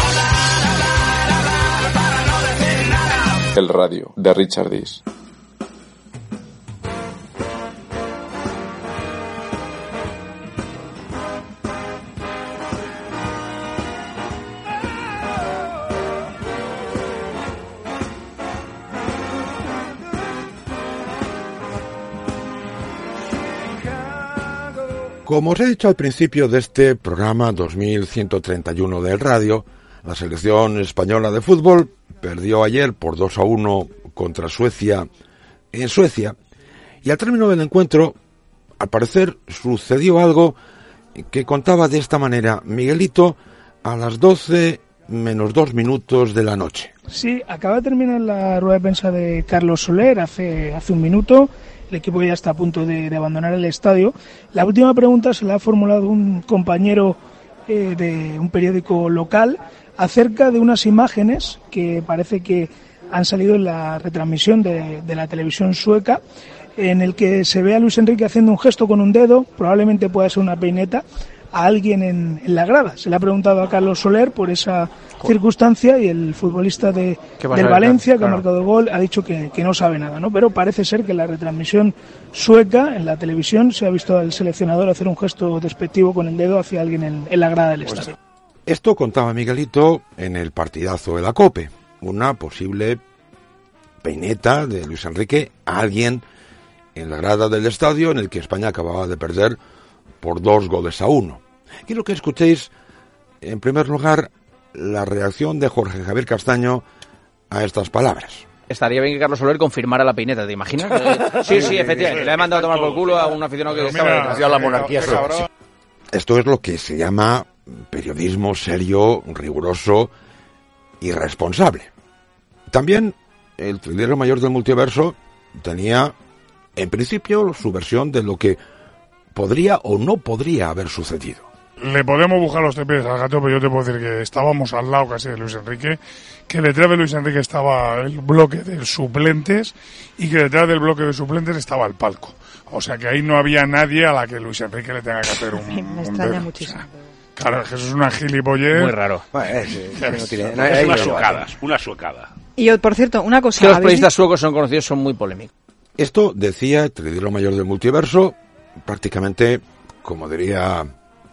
El radio de Richard Dis. Como os he dicho al principio de este programa dos mil ciento treinta y uno del radio, la selección española de fútbol perdió ayer por dos a uno contra Suecia en Suecia, y al término del encuentro, al parecer, sucedió algo que contaba de esta manera Miguelito a las doce menos dos minutos de la noche. Sí, acaba de terminar la rueda de prensa de Carlos Soler hace, hace un minuto. El equipo ya está a punto de, de abandonar el estadio. La última pregunta se la ha formulado un compañero eh, de un periódico local acerca de unas imágenes que parece que han salido en la retransmisión de, de la televisión sueca, en el que se ve a Luis Enrique haciendo un gesto con un dedo, probablemente pueda ser una peineta, a alguien en, en la grada. Se le ha preguntado a Carlos Soler por esa circunstancia y el futbolista de, del Valencia, que ha marcado el gol, ha dicho que, que no sabe nada, ¿no? Pero parece ser que en la retransmisión sueca, en la televisión, se ha visto al seleccionador hacer un gesto despectivo con el dedo hacia alguien en, en la grada del estadio. Esto contaba Miguelito en el partidazo de la COPE, una posible peineta de Luis Enrique a alguien en la grada del estadio en el que España acababa de perder por dos goles a uno. Quiero que escuchéis, en primer lugar, la reacción de Jorge Javier Castaño a estas palabras. Estaría bien que Carlos Soler confirmara la peineta, ¿te imaginas? Sí, sí, efectivamente. Le he mandado a tomar por culo a un aficionado que estaba desgraciado a la monarquía. Esto es lo que se llama periodismo serio, riguroso y responsable. También el trilero mayor del multiverso tenía, en principio, su versión de lo que podría o no podría haber sucedido. Le podemos buscar los tepes al gato, pero yo te puedo decir que estábamos al lado casi de Luis Enrique, que detrás de Luis Enrique estaba el bloque de suplentes y que detrás del bloque de suplentes estaba el palco. O sea que ahí no había nadie a la que Luis Enrique le tenga que hacer un... Me un extraña dedo. muchísimo. Claro, es que eso es una gilipollez. Muy raro. Bueno, es, es, no tiene, no, es hay una no suecada, una suecada. Y yo, por cierto, una cosa... Que los ¿habéis periodistas visto? suecos son conocidos, son muy polémicos. Esto decía el trilero mayor del multiverso, prácticamente, como diría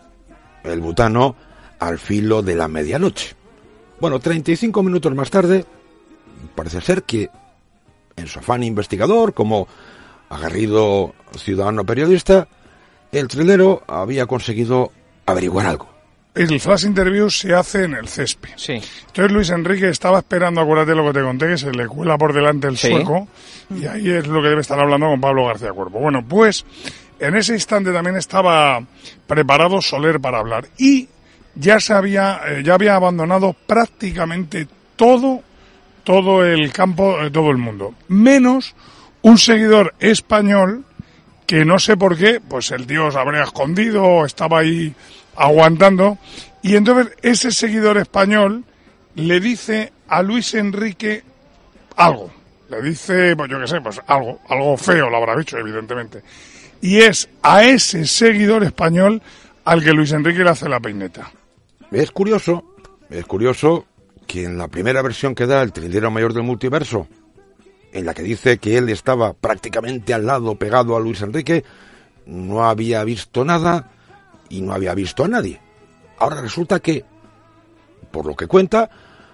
el butano, al filo de la medianoche. Bueno, treinta y cinco minutos más tarde, parece ser que en su afán investigador, como aguerrido ciudadano periodista, el trilero había conseguido averiguar algo. El flash interview se hace en el césped. Sí. Entonces Luis Enrique estaba esperando, acuérdate lo que te conté, que se le cuela por delante el Sí. sueco, y ahí es lo que debe estar hablando con Pablo García Cuervo. Bueno, pues en ese instante también estaba preparado Soler para hablar, y ya se había, eh, ya había abandonado prácticamente todo, todo el campo, eh, todo el mundo, menos un seguidor español que no sé por qué, pues el tío se habría escondido o estaba ahí aguantando, y entonces ese seguidor español le dice a Luis Enrique algo, le dice, pues yo qué sé, pues algo, algo feo lo habrá dicho, evidentemente, y es a ese seguidor español al que Luis Enrique le hace la peineta. Es curioso, es curioso que en la primera versión que da el trilero mayor del multiverso, en la que dice que él estaba prácticamente al lado, pegado a Luis Enrique, no había visto nada y no había visto a nadie. Ahora resulta que, por lo que cuenta,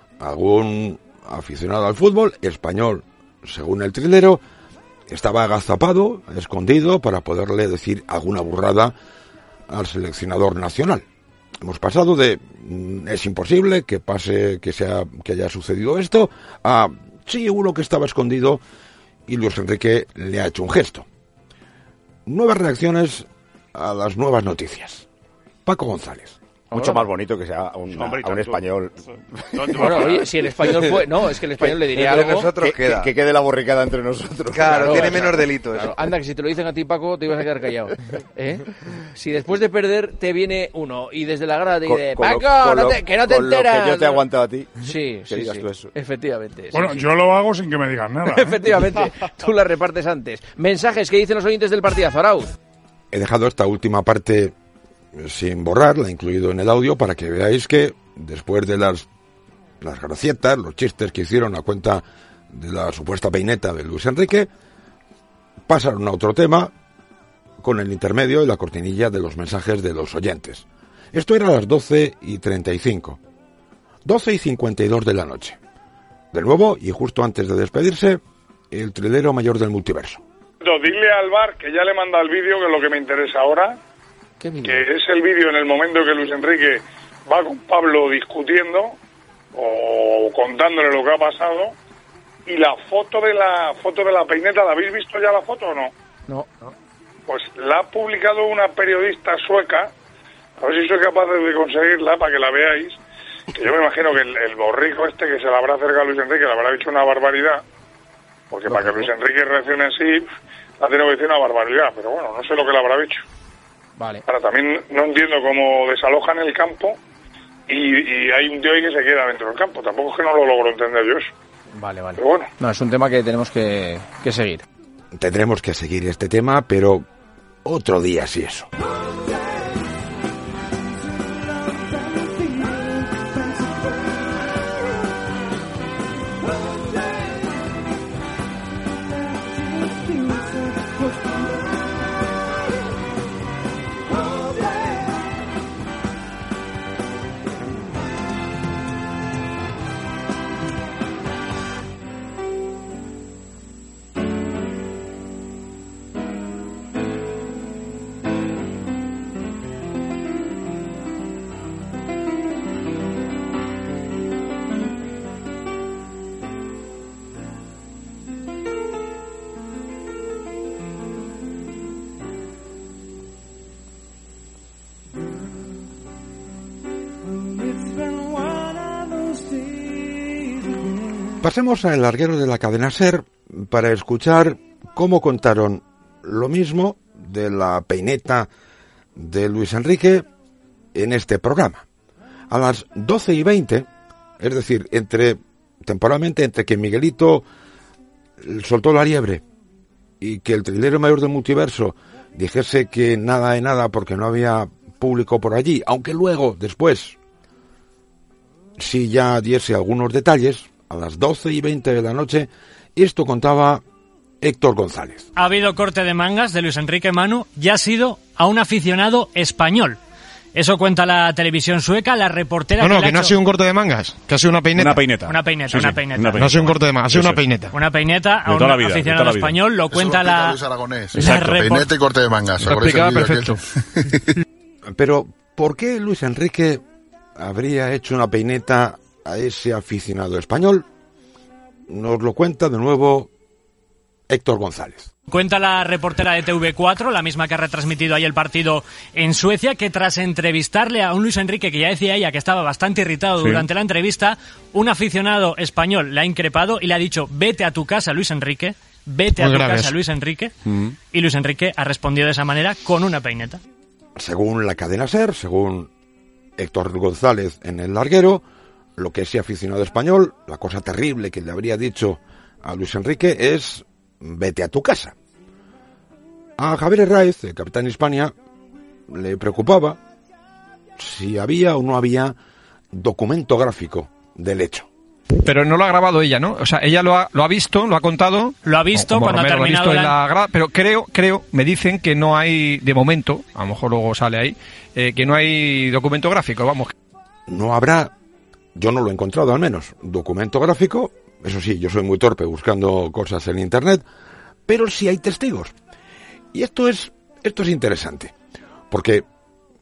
algún aficionado al fútbol español, según el trilero, estaba agazapado, escondido, para poderle decir alguna burrada al seleccionador nacional. hemos pasado de mm, es imposible que pase, que sea, que haya sucedido esto, a sí, uno que estaba escondido y Luis Enrique le ha hecho un gesto. Nuevas reacciones a las nuevas noticias. Paco González. Mucho más bonito que sea un, Hombre, a un español. Bueno, oye, si el español fue... No, es que el español le diría algo... Nosotros que, que, que quede la borricada entre nosotros. Claro, claro tiene menos delito eso. Claro. Anda, que si te lo dicen a ti, Paco, te ibas a quedar callado. ¿Eh? Si después de perder te viene uno y desde la grada te dice, con, con Paco, lo, no te, que no te con enteras. Lo que yo te he aguantado a ti. Sí, sí, digas sí. Tú eso. Efectivamente. Bueno, sí, yo sí. lo hago sin que me digan nada. ¿eh? Efectivamente. Tú la repartes antes. Mensajes que dicen los oyentes del partidazo, Arauz. He dejado esta última parte sin borrar, la he incluido en el audio para que veáis que después de las, las gracietas, los chistes que hicieron a cuenta de la supuesta peineta de Luis Enrique, pasaron a otro tema con el intermedio y la cortinilla de los mensajes de los oyentes. Esto era a las doce y treinta y cinco. doce y cincuenta y dos de la noche. De nuevo, y justo antes de despedirse, el trilero mayor del multiverso. Dile al bar que ya le manda el vídeo, que es lo que me interesa ahora. ¿Qué vídeo? Que es el vídeo en el momento que Luis Enrique va con Pablo discutiendo o contándole lo que ha pasado, y la foto de la foto de la peineta, ¿la habéis visto ya la foto o no? No, no. Pues la ha publicado una periodista sueca, a ver si soy capaz de conseguirla para que la veáis, que yo me imagino que el, el borrico este que se la habrá acercado a Luis Enrique le habrá dicho una barbaridad, porque no, para que Luis Enrique reaccione así, ha tenido que decir una barbaridad, pero bueno, no sé lo que le habrá dicho. Vale. Ahora, también no entiendo cómo desalojan el campo y, y hay un tío ahí que se queda dentro del campo. Tampoco es que no lo logro entender yo eso. Vale, vale. Pero bueno. No, es un tema que tenemos que, que seguir. Tendremos que seguir este tema, pero otro día sí eso. Pasemos al larguero de la cadena SER para escuchar cómo contaron lo mismo de la peineta de Luis Enrique en este programa. A las doce y veinte, es decir, entre temporalmente entre que Miguelito soltó la liebre y que el trilero mayor del multiverso dijese que nada de nada porque no había público por allí, aunque luego, después, sí ya diese algunos detalles. A las doce y veinte de la noche, esto contaba Héctor González. Ha habido corte de mangas de Luis Enrique Manu y ha sido a un aficionado español. Eso cuenta la televisión sueca, la reportera... No, no, que, que no hecho... ha sido un corte de mangas, que ha sido una peineta. Una peineta. Una peineta, sí, una, sí, peineta. una peineta. No ha sido un corte de mangas, ha sido una peineta. Una peineta a un vida, aficionado español, lo cuenta la... Luis Aragonés. La Exacto, report... peineta y corte de mangas. Lo explicaba perfecto. Pero, ¿por qué Luis Enrique habría hecho una peineta a ese aficionado español? Nos lo cuenta de nuevo Héctor González. Cuenta la reportera de T V cuatro, la misma que ha retransmitido ahí el partido en Suecia, que tras entrevistarle a un Luis Enrique que ya decía ella que estaba bastante irritado sí. durante la entrevista, un aficionado español le ha increpado y le ha dicho: vete a tu casa, Luis Enrique, vete Muy a tu graves. casa, Luis Enrique. Mm. Y Luis Enrique ha respondido de esa manera con una peineta. Según la cadena SER, según Héctor González en El Larguero, lo que ese aficionado español, la cosa terrible que le habría dicho a Luis Enrique es: vete a tu casa. A Javier Herráez, el capitán Hispania, le preocupaba si había o no había documento gráfico del hecho. Pero no lo ha grabado ella, ¿no? O sea, ella lo ha, lo ha visto, lo ha contado. Lo ha visto cuando Romero ha terminado lo ha visto la... en la gra... Pero creo, creo, me dicen que no hay, de momento, a lo mejor luego sale ahí, eh, que no hay documento gráfico, vamos. No habrá, yo no lo he encontrado al menos, documento gráfico. Eso sí, yo soy muy torpe buscando cosas en internet, pero sí hay testigos. Y esto es, esto es interesante, porque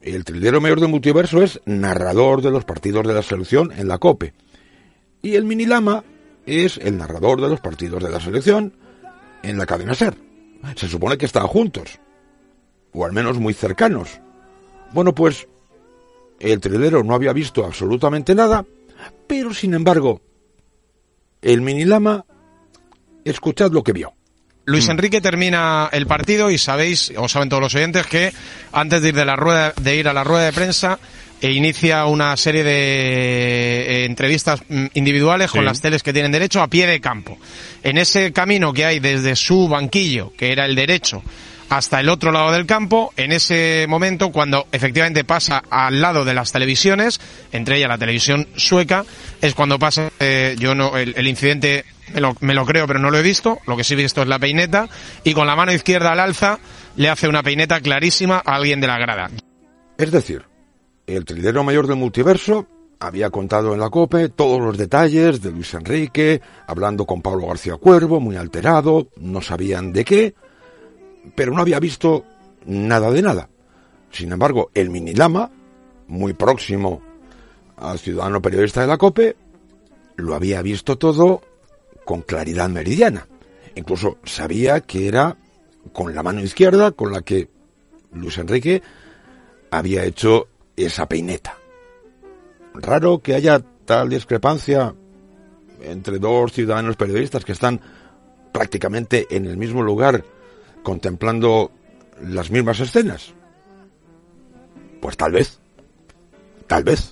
el trilero mayor del multiverso es narrador de los partidos de la selección en la COPE. Y el mini lama es el narrador de los partidos de la selección en la cadena SER. Se supone que estaban juntos, o al menos muy cercanos. Bueno, pues el trilero no había visto absolutamente nada, pero sin embargo, el mini lama, escuchad lo que vio. Luis Enrique termina el partido y sabéis, o saben todos los oyentes, que antes de ir, de la rueda, de ir a la rueda de prensa e inicia una serie de eh, entrevistas individuales sí. con las teles que tienen derecho a pie de campo. En ese camino que hay desde su banquillo, que era el derecho, hasta el otro lado del campo, en ese momento, cuando efectivamente pasa al lado de las televisiones, entre ellas la televisión sueca, es cuando pasa, eh, yo no, el, el incidente me lo, me lo creo, pero no lo he visto, lo que sí he visto es la peineta, y con la mano izquierda al alza le hace una peineta clarísima a alguien de la grada. Es decir, el trilero mayor del multiverso había contado en la COPE todos los detalles de Luis Enrique, hablando con Pablo García Cuervo, muy alterado, no sabían de qué, pero no había visto nada de nada. Sin embargo, el mini lama, muy próximo al ciudadano periodista de la COPE, lo había visto todo con claridad meridiana. Incluso sabía que era con la mano izquierda con la que Luis Enrique había hecho esa peineta. Raro que haya tal discrepancia entre dos ciudadanos periodistas que están prácticamente en el mismo lugar contemplando las mismas escenas. Pues tal vez, tal vez.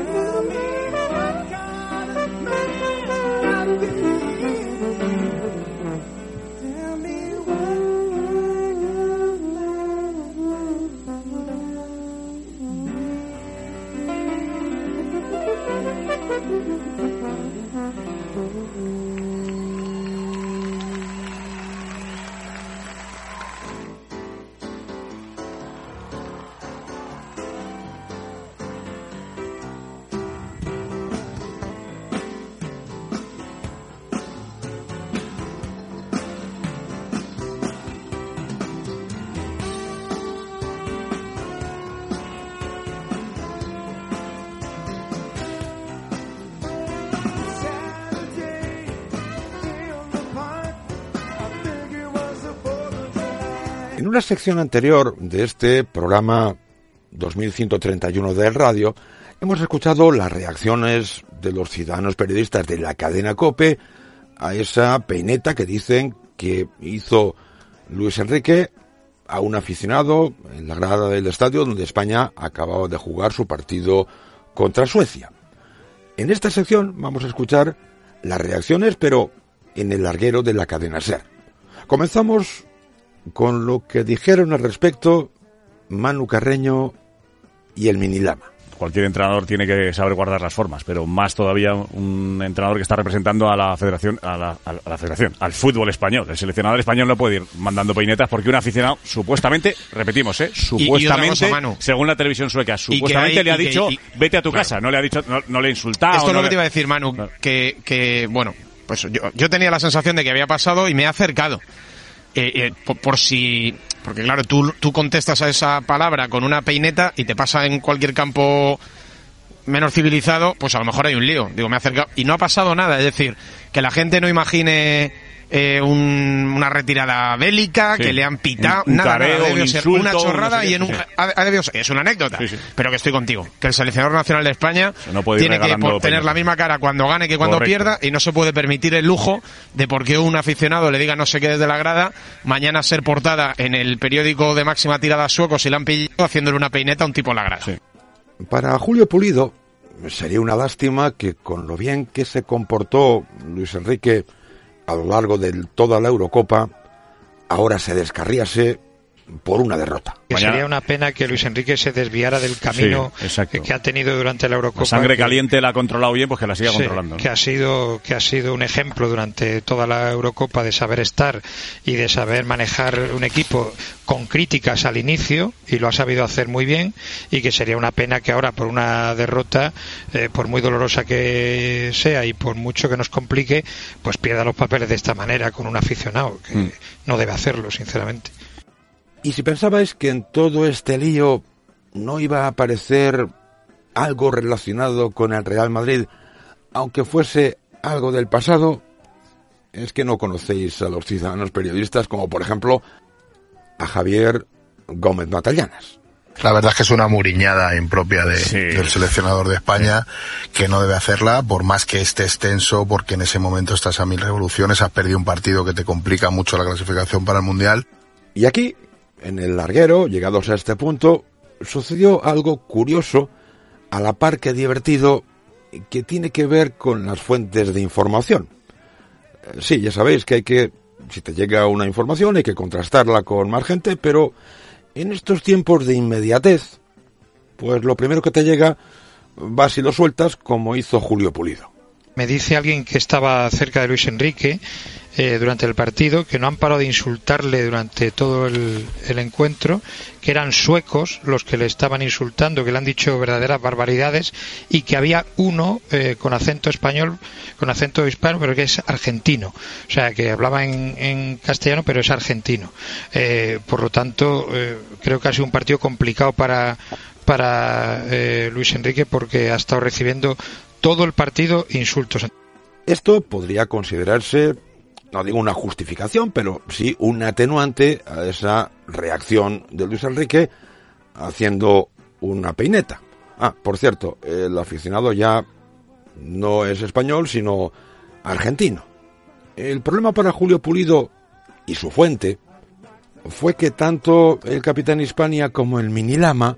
En una sección anterior de este programa dos mil ciento treinta y uno del radio, hemos escuchado las reacciones de los ciudadanos periodistas de la cadena COPE a esa peineta que dicen que hizo Luis Enrique a un aficionado en la grada del estadio donde España acababa de jugar su partido contra Suecia. En esta sección vamos a escuchar las reacciones, pero en el larguero de la cadena SER. Comenzamos con lo que dijeron al respecto Manu Carreño y el mini lama. Cualquier entrenador tiene que saber guardar las formas, pero más todavía un entrenador que está representando a la federación, a la, a la federación, al fútbol español. El seleccionador español no puede ir mandando peinetas porque un aficionado, supuestamente, repetimos, eh, supuestamente, y, y cosa, según la televisión sueca, supuestamente hay, le ha dicho, que, y, vete a tu claro. casa, no le ha dicho, no, no le ha insultado. Esto es no lo le... que te iba a decir, Manu, claro. que, que, bueno, pues yo, yo tenía la sensación de que había pasado y me he acercado. Eh, eh, por, por si, porque claro, tú, tú contestas a esa palabra con una peineta y te pasa en cualquier campo menos civilizado, pues a lo mejor hay un lío. Digo, me he acercado y no ha pasado nada. Es decir, que la gente no imagine eh, un, una retirada bélica, sí. que le han pitado, un, un nada, careo, nada. Debió ser insulto, una chorrada no sé qué, y en un, sí. ha, ha debido ser, es una anécdota, sí, sí. pero que estoy contigo. Que el seleccionador nacional de España no tiene que por, tener la misma cara cuando gane que cuando Correcto. pierda y no se puede permitir el lujo de porque un aficionado le diga no sé qué desde la grada, mañana ser portada en el periódico de máxima tirada sueco si le han pillado haciéndole una peineta a un tipo en la grada. Sí. Para Julio Pulido sería una lástima que con lo bien que se comportó Luis Enrique a lo largo de toda la Eurocopa, ahora se descarriase por una derrota. Que sería una pena que Luis Enrique se desviara del camino sí, que, que ha tenido durante la Eurocopa. La sangre que, caliente la ha controlado bien, pues que la siga sí, controlando. ¿no? Que ha sido que ha sido un ejemplo durante toda la Eurocopa de saber estar y de saber manejar un equipo con críticas al inicio y lo ha sabido hacer muy bien, y que sería una pena que ahora por una derrota, eh, por muy dolorosa que sea y por mucho que nos complique, pues pierda los papeles de esta manera con un aficionado que mm. no debe hacerlo, sinceramente. Y si pensabais que en todo este lío no iba a aparecer algo relacionado con el Real Madrid, aunque fuese algo del pasado? Es que no conocéis a los ciudadanos periodistas, como por ejemplo a Javier Gómez Matallanas. La verdad es que es una muriñada impropia de, sí. del seleccionador de España, que no debe hacerla, por más que esté extenso, porque en ese momento estás a mil revoluciones, has perdido un partido que te complica mucho la clasificación para el Mundial. Y aquí, en el larguero, llegados a este punto, sucedió algo curioso, a la par que divertido, que tiene que ver con las fuentes de información. Sí, ya sabéis que hay que, si te llega una información, hay que contrastarla con más gente, pero en estos tiempos de inmediatez, pues lo primero que te llega, vas y lo sueltas, como hizo Julio Pulido. Me dice alguien que estaba cerca de Luis Enrique eh, durante el partido, que no han parado de insultarle durante todo el, el encuentro, que eran suecos los que le estaban insultando, que le han dicho verdaderas barbaridades, y que había uno eh, con acento español, con acento hispano, pero que es argentino, o sea, que hablaba en, en castellano, pero es argentino. Eh, por lo tanto, eh, creo que ha sido un partido complicado para, para eh, Luis Enrique, porque ha estado recibiendo todo el partido insultos. Esto podría considerarse, no digo una justificación, pero sí un atenuante a esa reacción de Luis Enrique haciendo una peineta. Ah, por cierto, el aficionado ya no es español, sino argentino. El problema para Julio Pulido y su fuente fue que tanto el Capitán Hispania como el Mini Lama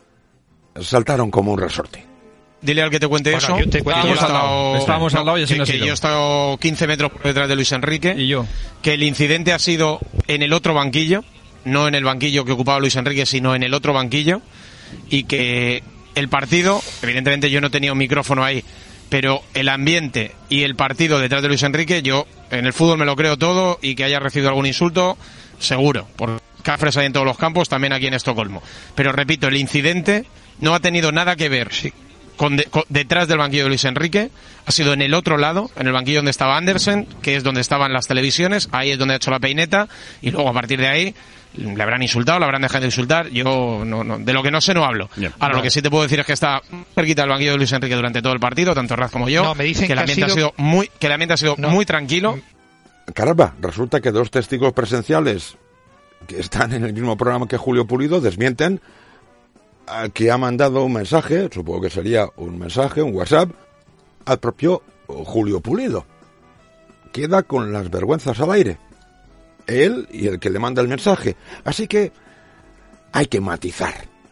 saltaron como un resorte. Dile al que te cuente bueno, eso. Yo te cuento, estábamos, al lado, estábamos al lado y así que, no que yo he estado quince metros por detrás de Luis Enrique. Y yo. Que el incidente ha sido en el otro banquillo, no en el banquillo que ocupaba Luis Enrique, sino en el otro banquillo. Y que el partido, evidentemente yo no tenía un micrófono ahí, pero el ambiente y el partido detrás de Luis Enrique, yo en el fútbol me lo creo todo, y que haya recibido algún insulto, seguro. Por cafres hay en todos los campos, también aquí en Estocolmo. Pero repito, el incidente no ha tenido nada que ver sí. Con de, con, detrás del banquillo de Luis Enrique, ha sido en el otro lado, en el banquillo donde estaba Andersen, que es donde estaban las televisiones, ahí es donde ha hecho la peineta, y luego a partir de ahí le habrán insultado, le habrán dejado de insultar. Yo no, no, de lo que no sé no hablo. Bien. Ahora no. Lo que sí te puedo decir es que está cerquita del banquillo de Luis Enrique durante todo el partido, tanto Raz como yo. No, me dicen que el ambiente ha sido, ha sido muy, que el ambiente ha sido no. muy tranquilo. Caramba, resulta que dos testigos presenciales que están en el mismo programa que Julio Pulido desmienten a que ha mandado un mensaje, supongo que sería un mensaje, un WhatsApp, al propio Julio Pulido. Queda con las vergüenzas al aire, él y el que le manda el mensaje. Así que hay que matizar.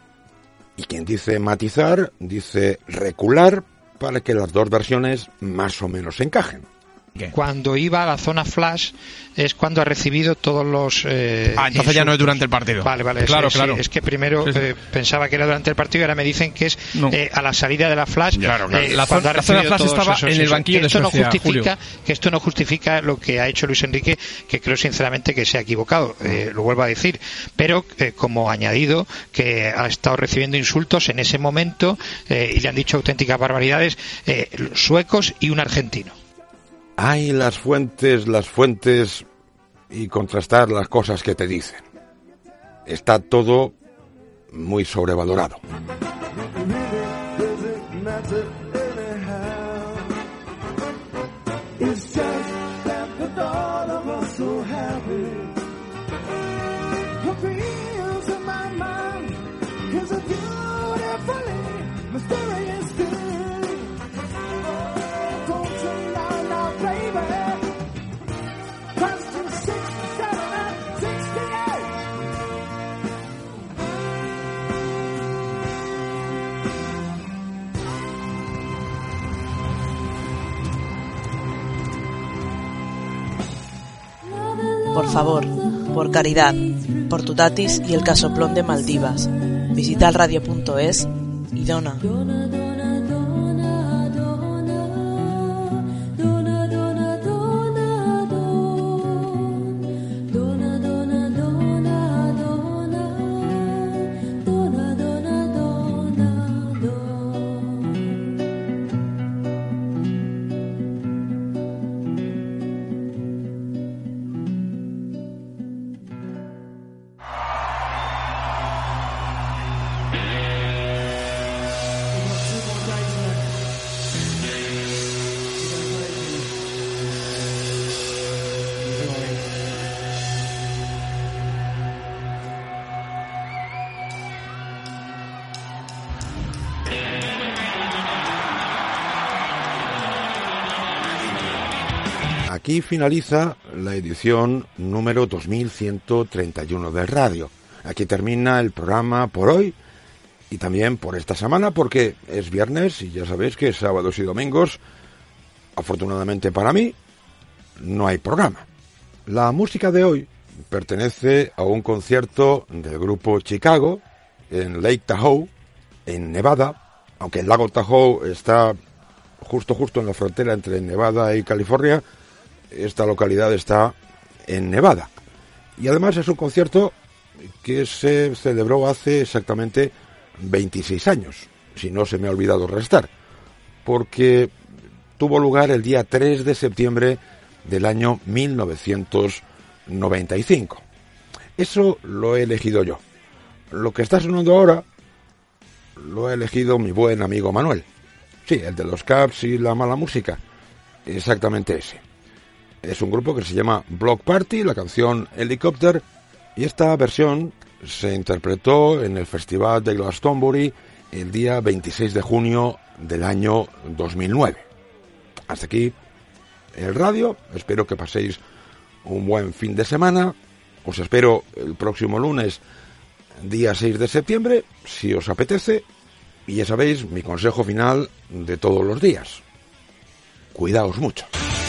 Y quien dice matizar, dice recular para que las dos versiones más o menos se encajen. Cuando iba a la zona flash es cuando ha recibido todos los eh, ah, entonces insultos. Ya no es durante el partido. Vale, vale, claro, es, claro. Es que primero sí, sí. Eh, pensaba que era durante el partido y ahora me dicen que es no. eh, a la salida de la flash. Claro, claro. Eh, la, zona, la zona flash estaba esos, en el banquillo de esto Suecia, no justifica, Julio. Que esto no justifica lo que ha hecho Luis Enrique, que creo sinceramente que se ha equivocado, eh, lo vuelvo a decir, pero eh, como añadido que ha estado recibiendo insultos en ese momento eh, y le han dicho auténticas barbaridades eh, suecos y un argentino. Hay las fuentes, las fuentes y contrastar las cosas que te dicen. Está todo muy sobrevalorado. Por favor, por caridad, por tu tatis y el casoplón de Maldivas, visita el radio punto es y dona. aquí finaliza la edición número dos mil ciento treinta y uno del radio. Aquí termina el programa por hoy y también por esta semana, porque es viernes y ya sabéis que sábados y domingos, afortunadamente para mí, no hay programa. La música de hoy pertenece a un concierto del grupo Chicago en Lake Tahoe, en Nevada, aunque el lago Tahoe está justo justo en la frontera entre Nevada y California. Esta localidad está en Nevada. Y además es un concierto que se celebró hace exactamente veintiséis años, si no se me ha olvidado restar, porque tuvo lugar el día tres de septiembre del año mil novecientos noventa y cinco. Eso lo he elegido yo. Lo que está sonando ahora lo ha elegido mi buen amigo Manuel. Sí, el de los Caps y la mala música. Exactamente ese. Es un grupo que se llama Block Party, la canción Helicopter, y esta versión se interpretó en el Festival de Glastonbury el día veintiséis de junio del año dos mil nueve. Hasta aquí el radio. Espero que paséis un buen fin de semana. Os espero el próximo lunes, día seis de septiembre, si os apetece. Y ya sabéis, mi consejo final de todos los días: cuidaos mucho.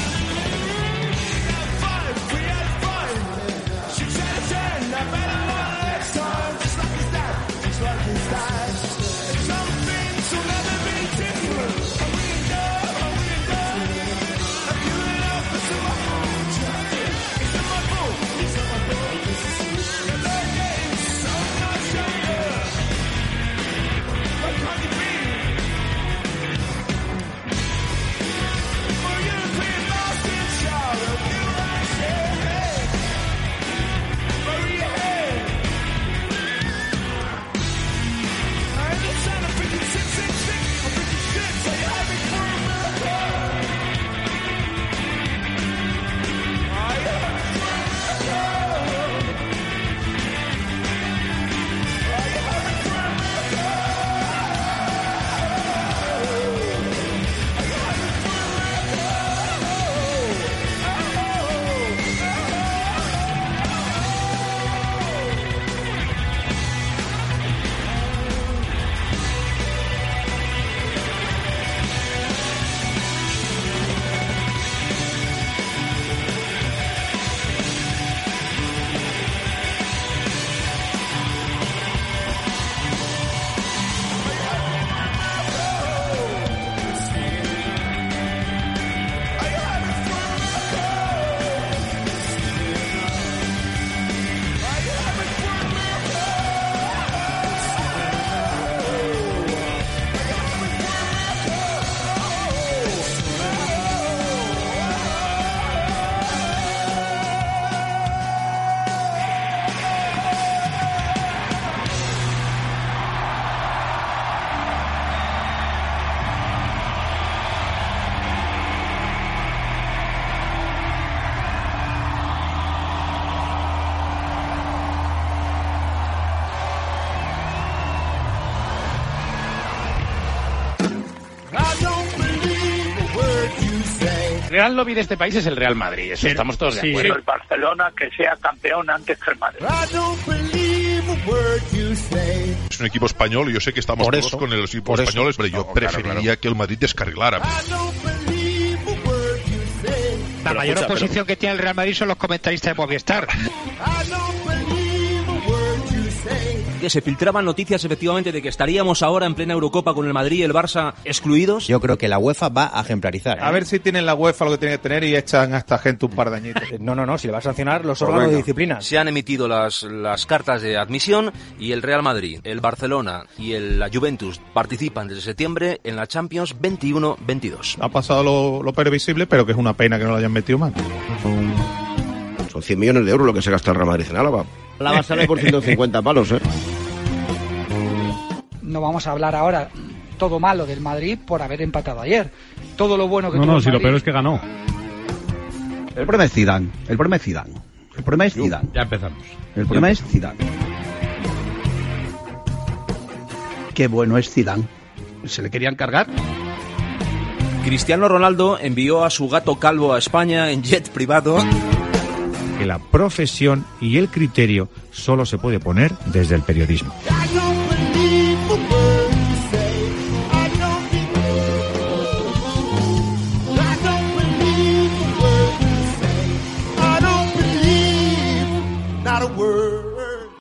Real lobby de este país es el Real Madrid, eso pero, estamos todos de acuerdo. Sí, el Barcelona que sea campeón antes que el Madrid. Es un equipo español y yo sé que estamos por todos eso, con los equipos españoles, pero yo no, preferiría claro, claro. que el Madrid descarrilara. La pero mayor escucha, oposición pero... que tiene el Real Madrid son los comentaristas de Movistar. Que se filtraban noticias efectivamente de que estaríamos ahora en plena Eurocopa con el Madrid y el Barça excluidos. Yo creo que la UEFA va a ejemplarizar, ¿eh? A ver si tienen la UEFA lo que tiene que tener y echan a esta gente un par de añitos. No, no, no, si le va a sancionar los órganos de disciplina. Se han emitido las, las cartas de admisión y el Real Madrid, el Barcelona y el, la Juventus participan desde septiembre en la Champions veintiuno veintidós. Ha pasado lo, lo previsible, pero que es una pena que no lo hayan metido mal. Son cien millones de euros lo que se gasta el Real Madrid en Álava. Álava sale por ciento cincuenta palos, ¿eh? No vamos a hablar ahora todo malo del Madrid por haber empatado ayer. Todo lo bueno que no, tuvo no, el si Madrid... lo peor es que ganó. El problema es Zidane. El problema es Zidane. El problema es Zidane. Ya empezamos. El problema es Zidane. Qué bueno es Zidane. ¿Se le querían cargar? Cristiano Ronaldo envió a su gato calvo a España en jet privado. Que la profesión y el criterio solo se puede poner desde el periodismo.